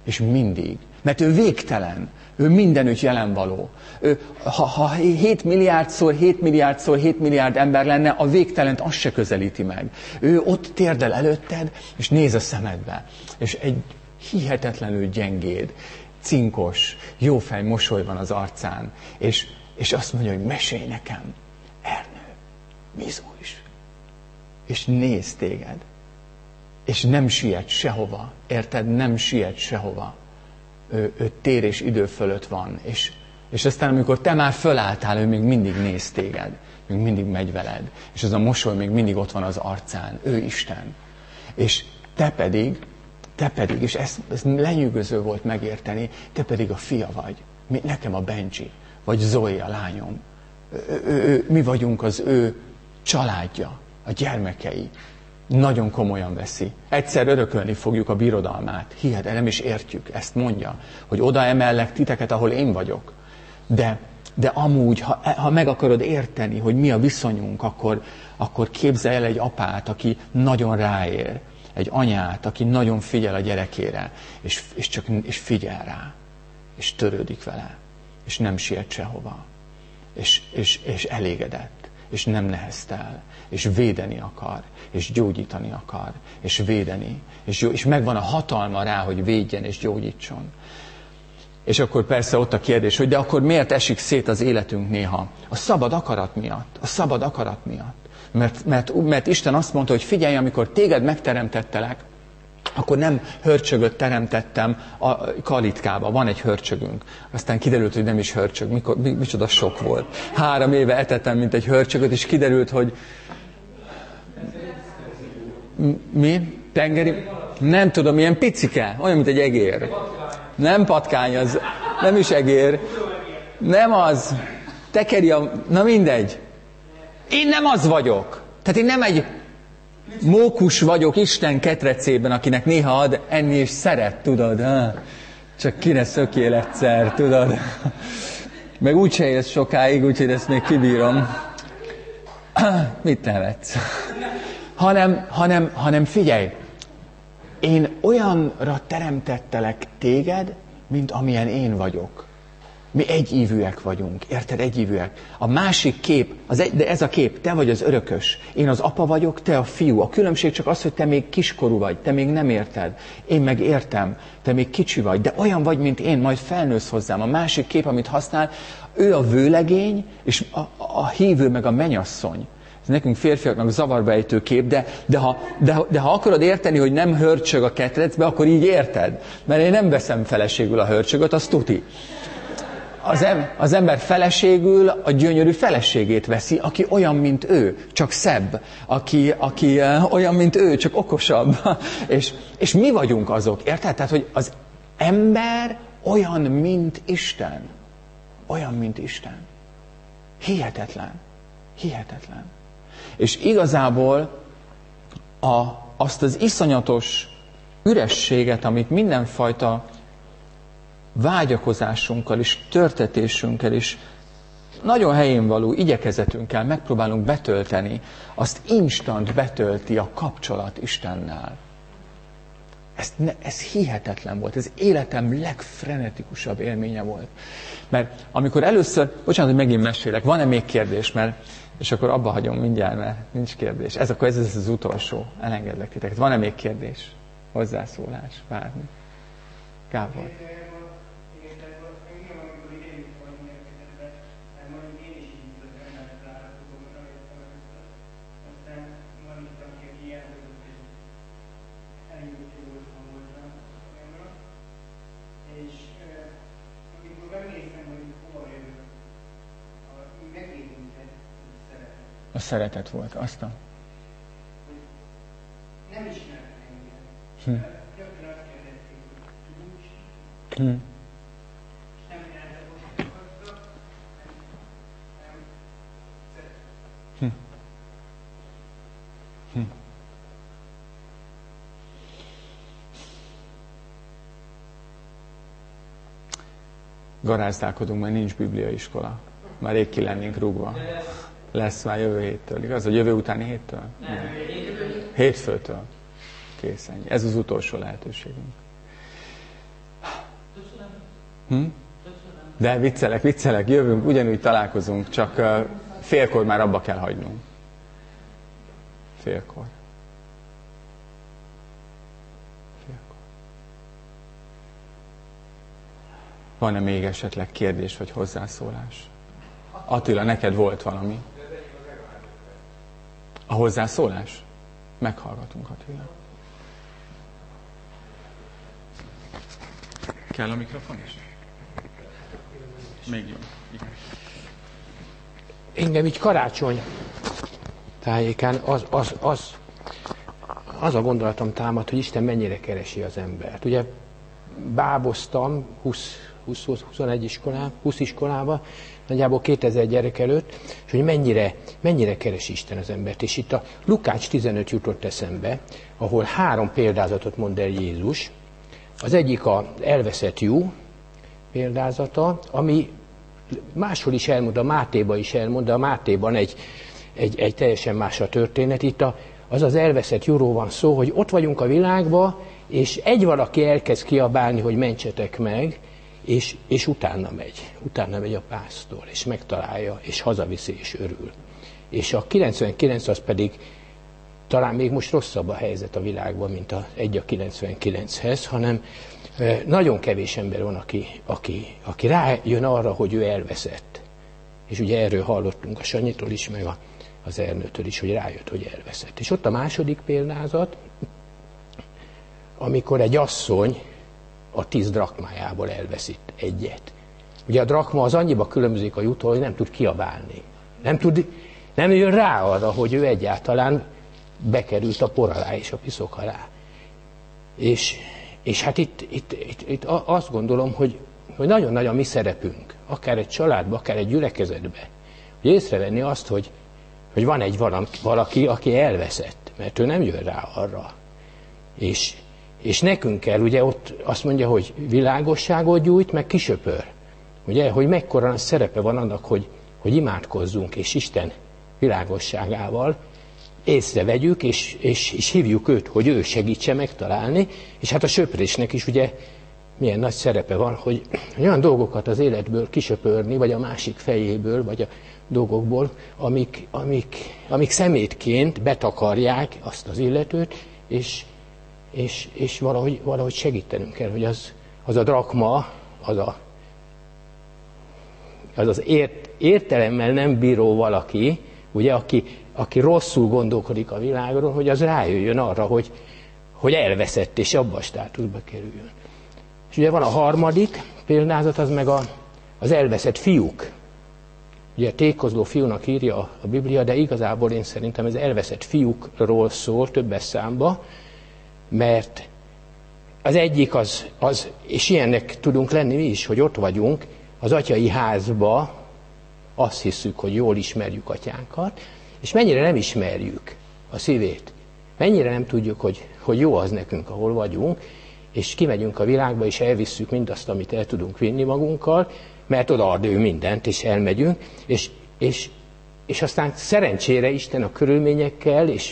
Speaker 2: És mindig. Mert ő végtelen. Ő mindenütt jelen való. Ha 7 milliárdszor 7 milliárdszor 7 milliárd ember lenne, a végtelent azt se közelíti meg. Ő ott térdel előtted, és néz a szemedbe. És egy hihetetlenül gyengéd, cinkos, jófej mosoly van az arcán. És azt mondja, hogy mesélj nekem, Ernő, mi szólsz? És néz téged. És nem siet sehova. Érted? Nem siet sehova. Ő tér és idő fölött van. És aztán, amikor te már fölálltál, ő még mindig néz téged. Még mindig megy veled. És az a mosoly még mindig ott van az arcán. Ő Isten. És te pedig, és ez lenyűgöző volt megérteni, te pedig a fia vagy. Nekem a Benji, vagy Zoe a lányom. Mi vagyunk az ő családja, a gyermekei. Nagyon komolyan veszi. Egyszer örökölni fogjuk a birodalmát. Hihetetlen, nem is értjük. Ezt mondja, hogy oda emellek titeket, ahol én vagyok. De amúgy, ha meg akarod érteni, hogy mi a viszonyunk, akkor képzelj el egy apát, aki nagyon ráér. Egy anyát, aki nagyon figyel a gyerekére, és figyel rá. És törődik vele. És nem siet sehova. És elégedett. És nem neheztel. És védeni akar. És gyógyítani akar. És védeni. És megvan a hatalma rá, hogy védjen és gyógyítson. És akkor persze ott a kérdés, hogy de akkor miért esik szét az életünk néha? A szabad akarat miatt. A szabad akarat miatt. Mert Isten azt mondta, hogy figyelj, amikor téged megteremtettelek, akkor nem hörcsögöt teremtettem a kalitkába. Van egy hörcsögünk. Aztán kiderült, hogy nem is hörcsög. Micsoda sok volt. 3 éve etettem, mint egy hörcsögöt, és kiderült, hogy... Mi? Tengeri? Nem tudom, ilyen picike. Olyan, mint egy egér. Nem patkány, az nem is egér. Nem az. Tekeri a... Na mindegy. Én nem az vagyok. Tehát én nem egy mókus vagyok Isten ketrecében, akinek néha ad enni és szeret, tudod. Csak ki ne szökjél egyszer, tudod. Meg úgyse élsz sokáig, úgyhogy ezt még kibírom. Mit nevetsz? Hanem figyelj, én olyanra teremtettelek téged, mint amilyen én vagyok. Mi egyívűek vagyunk, érted? Egyívűek. A másik kép, de ez a kép, te vagy az örökös. Én az apa vagyok, te a fiú. A különbség csak az, hogy te még kiskorú vagy, te még nem érted. Én meg értem, te még kicsi vagy, de olyan vagy, mint én, majd felnősz hozzám. A másik kép, amit használ, ő a vőlegény, és a hívő meg a mennyasszony. Ez nekünk férfiaknak zavarba ejtő kép, de ha akarod érteni, hogy nem hörcsög a ketrecbe, akkor így érted. Mert én nem veszem feleségül a hörcsögöt, az tuti. Az ember feleségül a gyönyörű feleségét veszi, aki olyan, mint ő, csak szebb. Aki olyan, mint ő, csak okosabb. És mi vagyunk azok, érted? Tehát, hogy az ember olyan, mint Isten. Olyan, mint Isten. Hihetetlen. Hihetetlen. És igazából azt az iszonyatos ürességet, amit mindenfajta vágyakozásunkkal és törtetésünkkel is nagyon helyén való igyekezetünkkel megpróbálunk betölteni, azt instant betölti a kapcsolat Istennel. Ez hihetetlen volt, ez életem legfrenetikusabb élménye volt. Mert amikor először, bocsánat, hogy megint mesélek, van-e még kérdés, és akkor abba hagyom mindjárt, mert nincs kérdés. Ez az utolsó, elengedlek titeket. Van-e még kérdés? Hozzászólás, bármi? Gábor. A szeretet volt, aztán. Nem ismert engem. Gyakran azt kérdezték, hogy tudsz, nem eldeboltak, nem Garázdálkodunk, mert nincs bibliaiskola. Már rég ki lennénk rúgva. Lesz már jövő héttől, igaz? Vagy jövő utáni héttől? Nem. Hétfőtől. Kész, ennyi. Ez az utolsó lehetőségünk. De viccelek, jövünk, ugyanúgy találkozunk, csak félkor már abba kell hagynunk. Félkor. Van-e még esetleg kérdés vagy hozzászólás? Attila, neked volt valami? A hozzászólás? Meghallgatunk, Attila. Kell a mikrofon is? Még jó. Igen.
Speaker 5: Engem így karácsony tájékán az a gondolatom támad, hogy Isten mennyire keresi az embert. Ugye báboztam 20 iskolába, nagyjából 2000 gyerek előtt, és hogy mennyire keresi Isten az embert. És itt a Lukács 15 jutott eszembe, ahol 3 példázatot mond el Jézus. Az egyik az elveszett juh példázata, ami máshol is elmond, a Mátéban is elmond, de a Mátéban egy teljesen más a történet. Itt az elveszett juhról van szó, hogy ott vagyunk a világban, és egy valaki elkezd kiabálni, hogy mentsetek meg, és utána megy a pásztor, és megtalálja, és hazaviszi, és örül. És a 99 az pedig talán még most rosszabb a helyzet a világban, mint az 1 a 99-hez, hanem nagyon kevés ember van, aki rájön arra, hogy ő elveszett. És ugye erről hallottunk a Sanyitól is, meg az Ernőtől is, hogy rájött, hogy elveszett. És ott a második példázat, amikor egy asszony a 10 drakmájából elveszít egyet. Ugye a drakma az annyiba különbözik a juhtól, hogy nem tud kiabálni. Nem jön rá arra, hogy ő egyáltalán bekerült a por alá és a piszok alá. És hát itt azt gondolom, hogy nagyon nagy a mi szerepünk, akár egy családban, akár egy gyülekezetben, hogy észrevenni azt, hogy van egy valaki, aki elveszett, mert ő nem jön rá arra. És nekünk kell, ugye ott azt mondja, hogy világosságot gyújt, meg kisöpör. Ugye, hogy mekkora szerepe van annak, hogy imádkozzunk, és Isten világosságával észrevegyük, és hívjuk őt, hogy ő segítse megtalálni, és hát a söprésnek is ugye milyen nagy szerepe van, hogy olyan dolgokat az életből kisöpörni, vagy a másik fejéből, vagy a dolgokból, amik szemétként betakarják azt az illetőt, és valahogy segítenünk kell, hogy az a drakma, az értelemmel nem bíró valaki, ugye, aki rosszul gondolkodik a világról, hogy az rájöjjön arra, hogy elveszett, és abba a státuszba kerüljön. És ugye van a harmadik példázat, az meg az elveszett fiúk. Ugye tékozló fiúnak írja a Biblia, de igazából én szerintem ez elveszett fiúkról szól többes számba, mert az egyik az, és ilyennek tudunk lenni mi is, hogy ott vagyunk az atyai házba, azt hiszük, hogy jól ismerjük atyánkat, és mennyire nem ismerjük a szívét. Mennyire nem tudjuk, hogy jó az nekünk, ahol vagyunk, és kimegyünk a világba, és elvisszük mindazt, amit el tudunk vinni magunkkal, mert oda ad ő mindent, és elmegyünk, és aztán szerencsére Isten a körülményekkel, és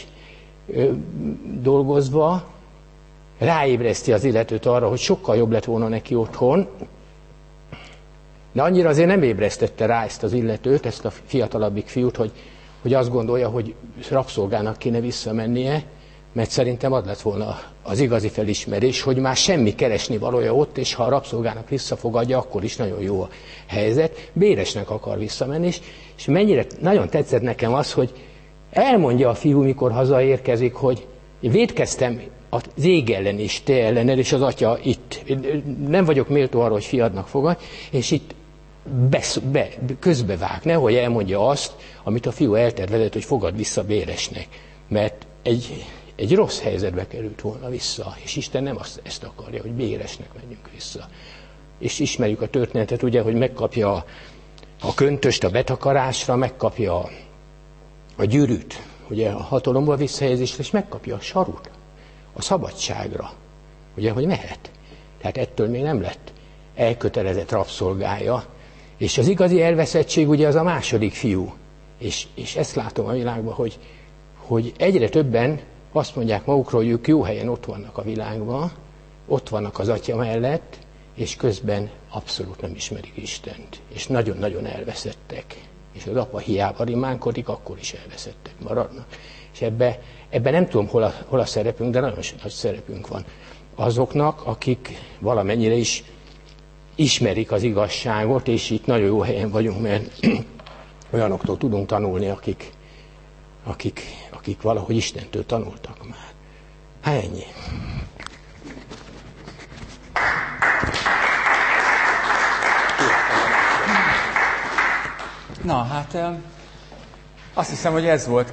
Speaker 5: dolgozva ráébreszti az illetőt arra, hogy sokkal jobb lett volna neki otthon, de annyira azért nem ébresztette rá ezt az illetőt, ezt a fiatalabbik fiút, hogy azt gondolja, hogy rabszolgának kéne visszamennie, mert szerintem az lett volna az igazi felismerés, hogy már semmi keresni valója ott, és ha a rabszolgának visszafogadja, akkor is nagyon jó a helyzet. Béresnek akar visszamenni, és mennyire nagyon tetszett nekem az, hogy elmondja a fiú, mikor hazaérkezik, hogy vétkeztem az ég ellen és te ellened, és az atya itt. Nem vagyok méltó arra, hogy fiadnak fogad, és itt közbevág, nehogy elmondja azt, amit a fiú eltervezett, hogy fogad vissza Béresnek. Mert egy rossz helyzetbe került volna vissza, és Isten nem ezt akarja, hogy Béresnek menjünk vissza. És ismerjük a történetet, ugye, hogy megkapja a köntöst a betakarásra, megkapja a gyűrűt, ugye a hatalomba visszahelyezésre, és megkapja a sarut a szabadságra, ugye, hogy mehet. Tehát ettől még nem lett elkötelezett rabszolgája. És az igazi elveszettség ugye az a második fiú. És ezt látom a világban, hogy egyre többen azt mondják magukról, hogy ők jó helyen ott vannak a világban, ott vannak az atya mellett, és közben abszolút nem ismerik Istent, és nagyon-nagyon elveszettek. És az apa hiába rimánkodik, akkor is elveszettek maradnak. És ebben nem tudom, hol a szerepünk, de nagyon nagy szerepünk van. Azoknak, akik valamennyire is ismerik az igazságot, és itt nagyon jó helyen vagyunk, mert olyanoktól tudunk tanulni, akik valahogy Istentől tanultak már. Hát ennyi.
Speaker 2: Na, hát azt hiszem, hogy ez volt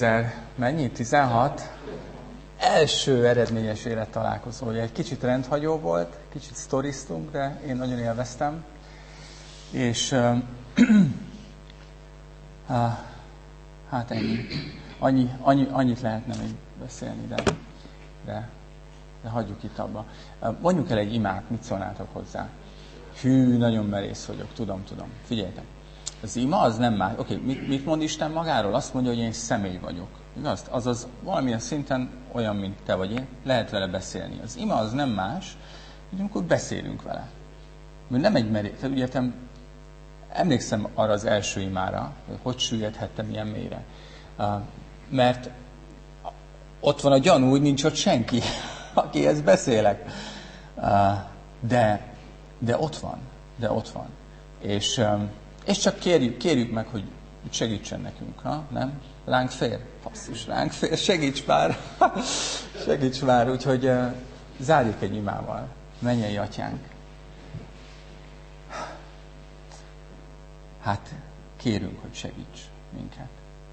Speaker 2: 2016 első eredményes élettalálkozója. Egy kicsit rendhagyó volt, kicsit sztoriztunk, de én nagyon élveztem. És hát ennyi. Annyit lehetne még beszélni, de hagyjuk itt abba. Mondjuk el egy imát, mit szólnátok hozzá? Hű, nagyon merész vagyok, tudom. Figyeljetek. Az ima az nem más. Oké, mit mond Isten magáról? Azt mondja, hogy én személy vagyok. Igaz? Azaz valamilyen szinten olyan, mint te vagy én, lehet vele beszélni. Az ima az nem más, hogy amikor beszélünk vele. Mert nem egy merész. Ugye emlékszem arra az első imára, hogy süllyedhettem ilyen mélyre. Mert ott van a gyanú, hogy nincs ott senki, akihez beszélek. De ott van. És csak kérjük meg, hogy segítsen nekünk, nem? Ránk fér? Passzus, ránk fér, segíts már. Úgyhogy zárjuk egy imával. Mennyei Atyánk. Hát kérünk, hogy segíts minket.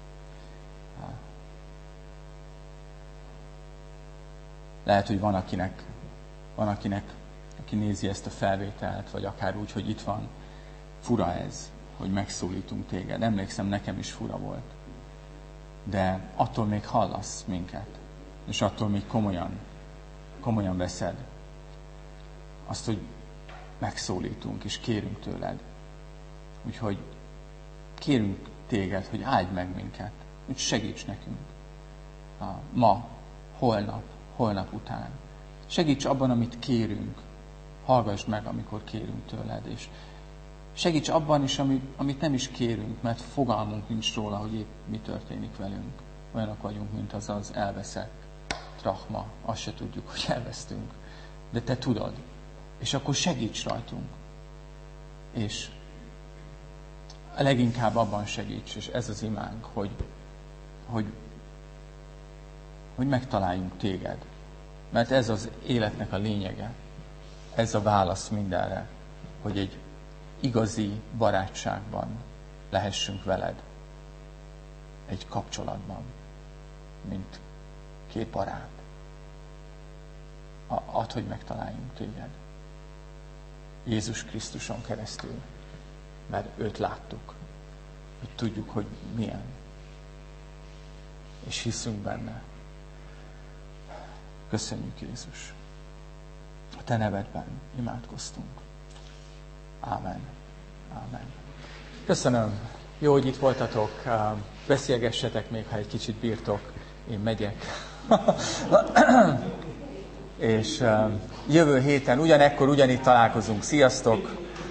Speaker 2: Lehet, hogy van akinek, aki nézi ezt a felvételt, vagy akár úgy, hogy itt van, fura ez, hogy megszólítunk téged. Emlékszem, nekem is fura volt. De attól még hallasz minket, és attól még komolyan veszed azt, hogy megszólítunk, és kérünk tőled. Úgyhogy kérünk téged, hogy áldj meg minket, hogy segíts nekünk. Ma, holnap után. Segíts abban, amit kérünk. Hallgass meg, amikor kérünk tőled, és segíts abban is, amit nem is kérünk, mert fogalmunk nincs róla, hogy épp mi történik velünk. Olyanok vagyunk, mint az elveszett drachma. Azt se tudjuk, hogy elvesztünk. De te tudod. És akkor segíts rajtunk. És leginkább abban segíts, és ez az imánk, hogy megtaláljunk téged. Mert ez az életnek a lényege. Ez a válasz mindenre, hogy egy igazi barátságban lehessünk veled. Egy kapcsolatban, mint két barát. Add, hogy megtaláljunk téged. Jézus Krisztuson keresztül. Mert őt láttuk. Hogy tudjuk, hogy milyen. És hiszünk benne. Köszönjük, Jézus. A te nevedben imádkoztunk. Ámen. Köszönöm. Jó, hogy itt voltatok. Beszélgessetek még, ha egy kicsit bírtok. Én megyek. És jövő héten ugyanekkor, ugyanitt találkozunk. Sziasztok!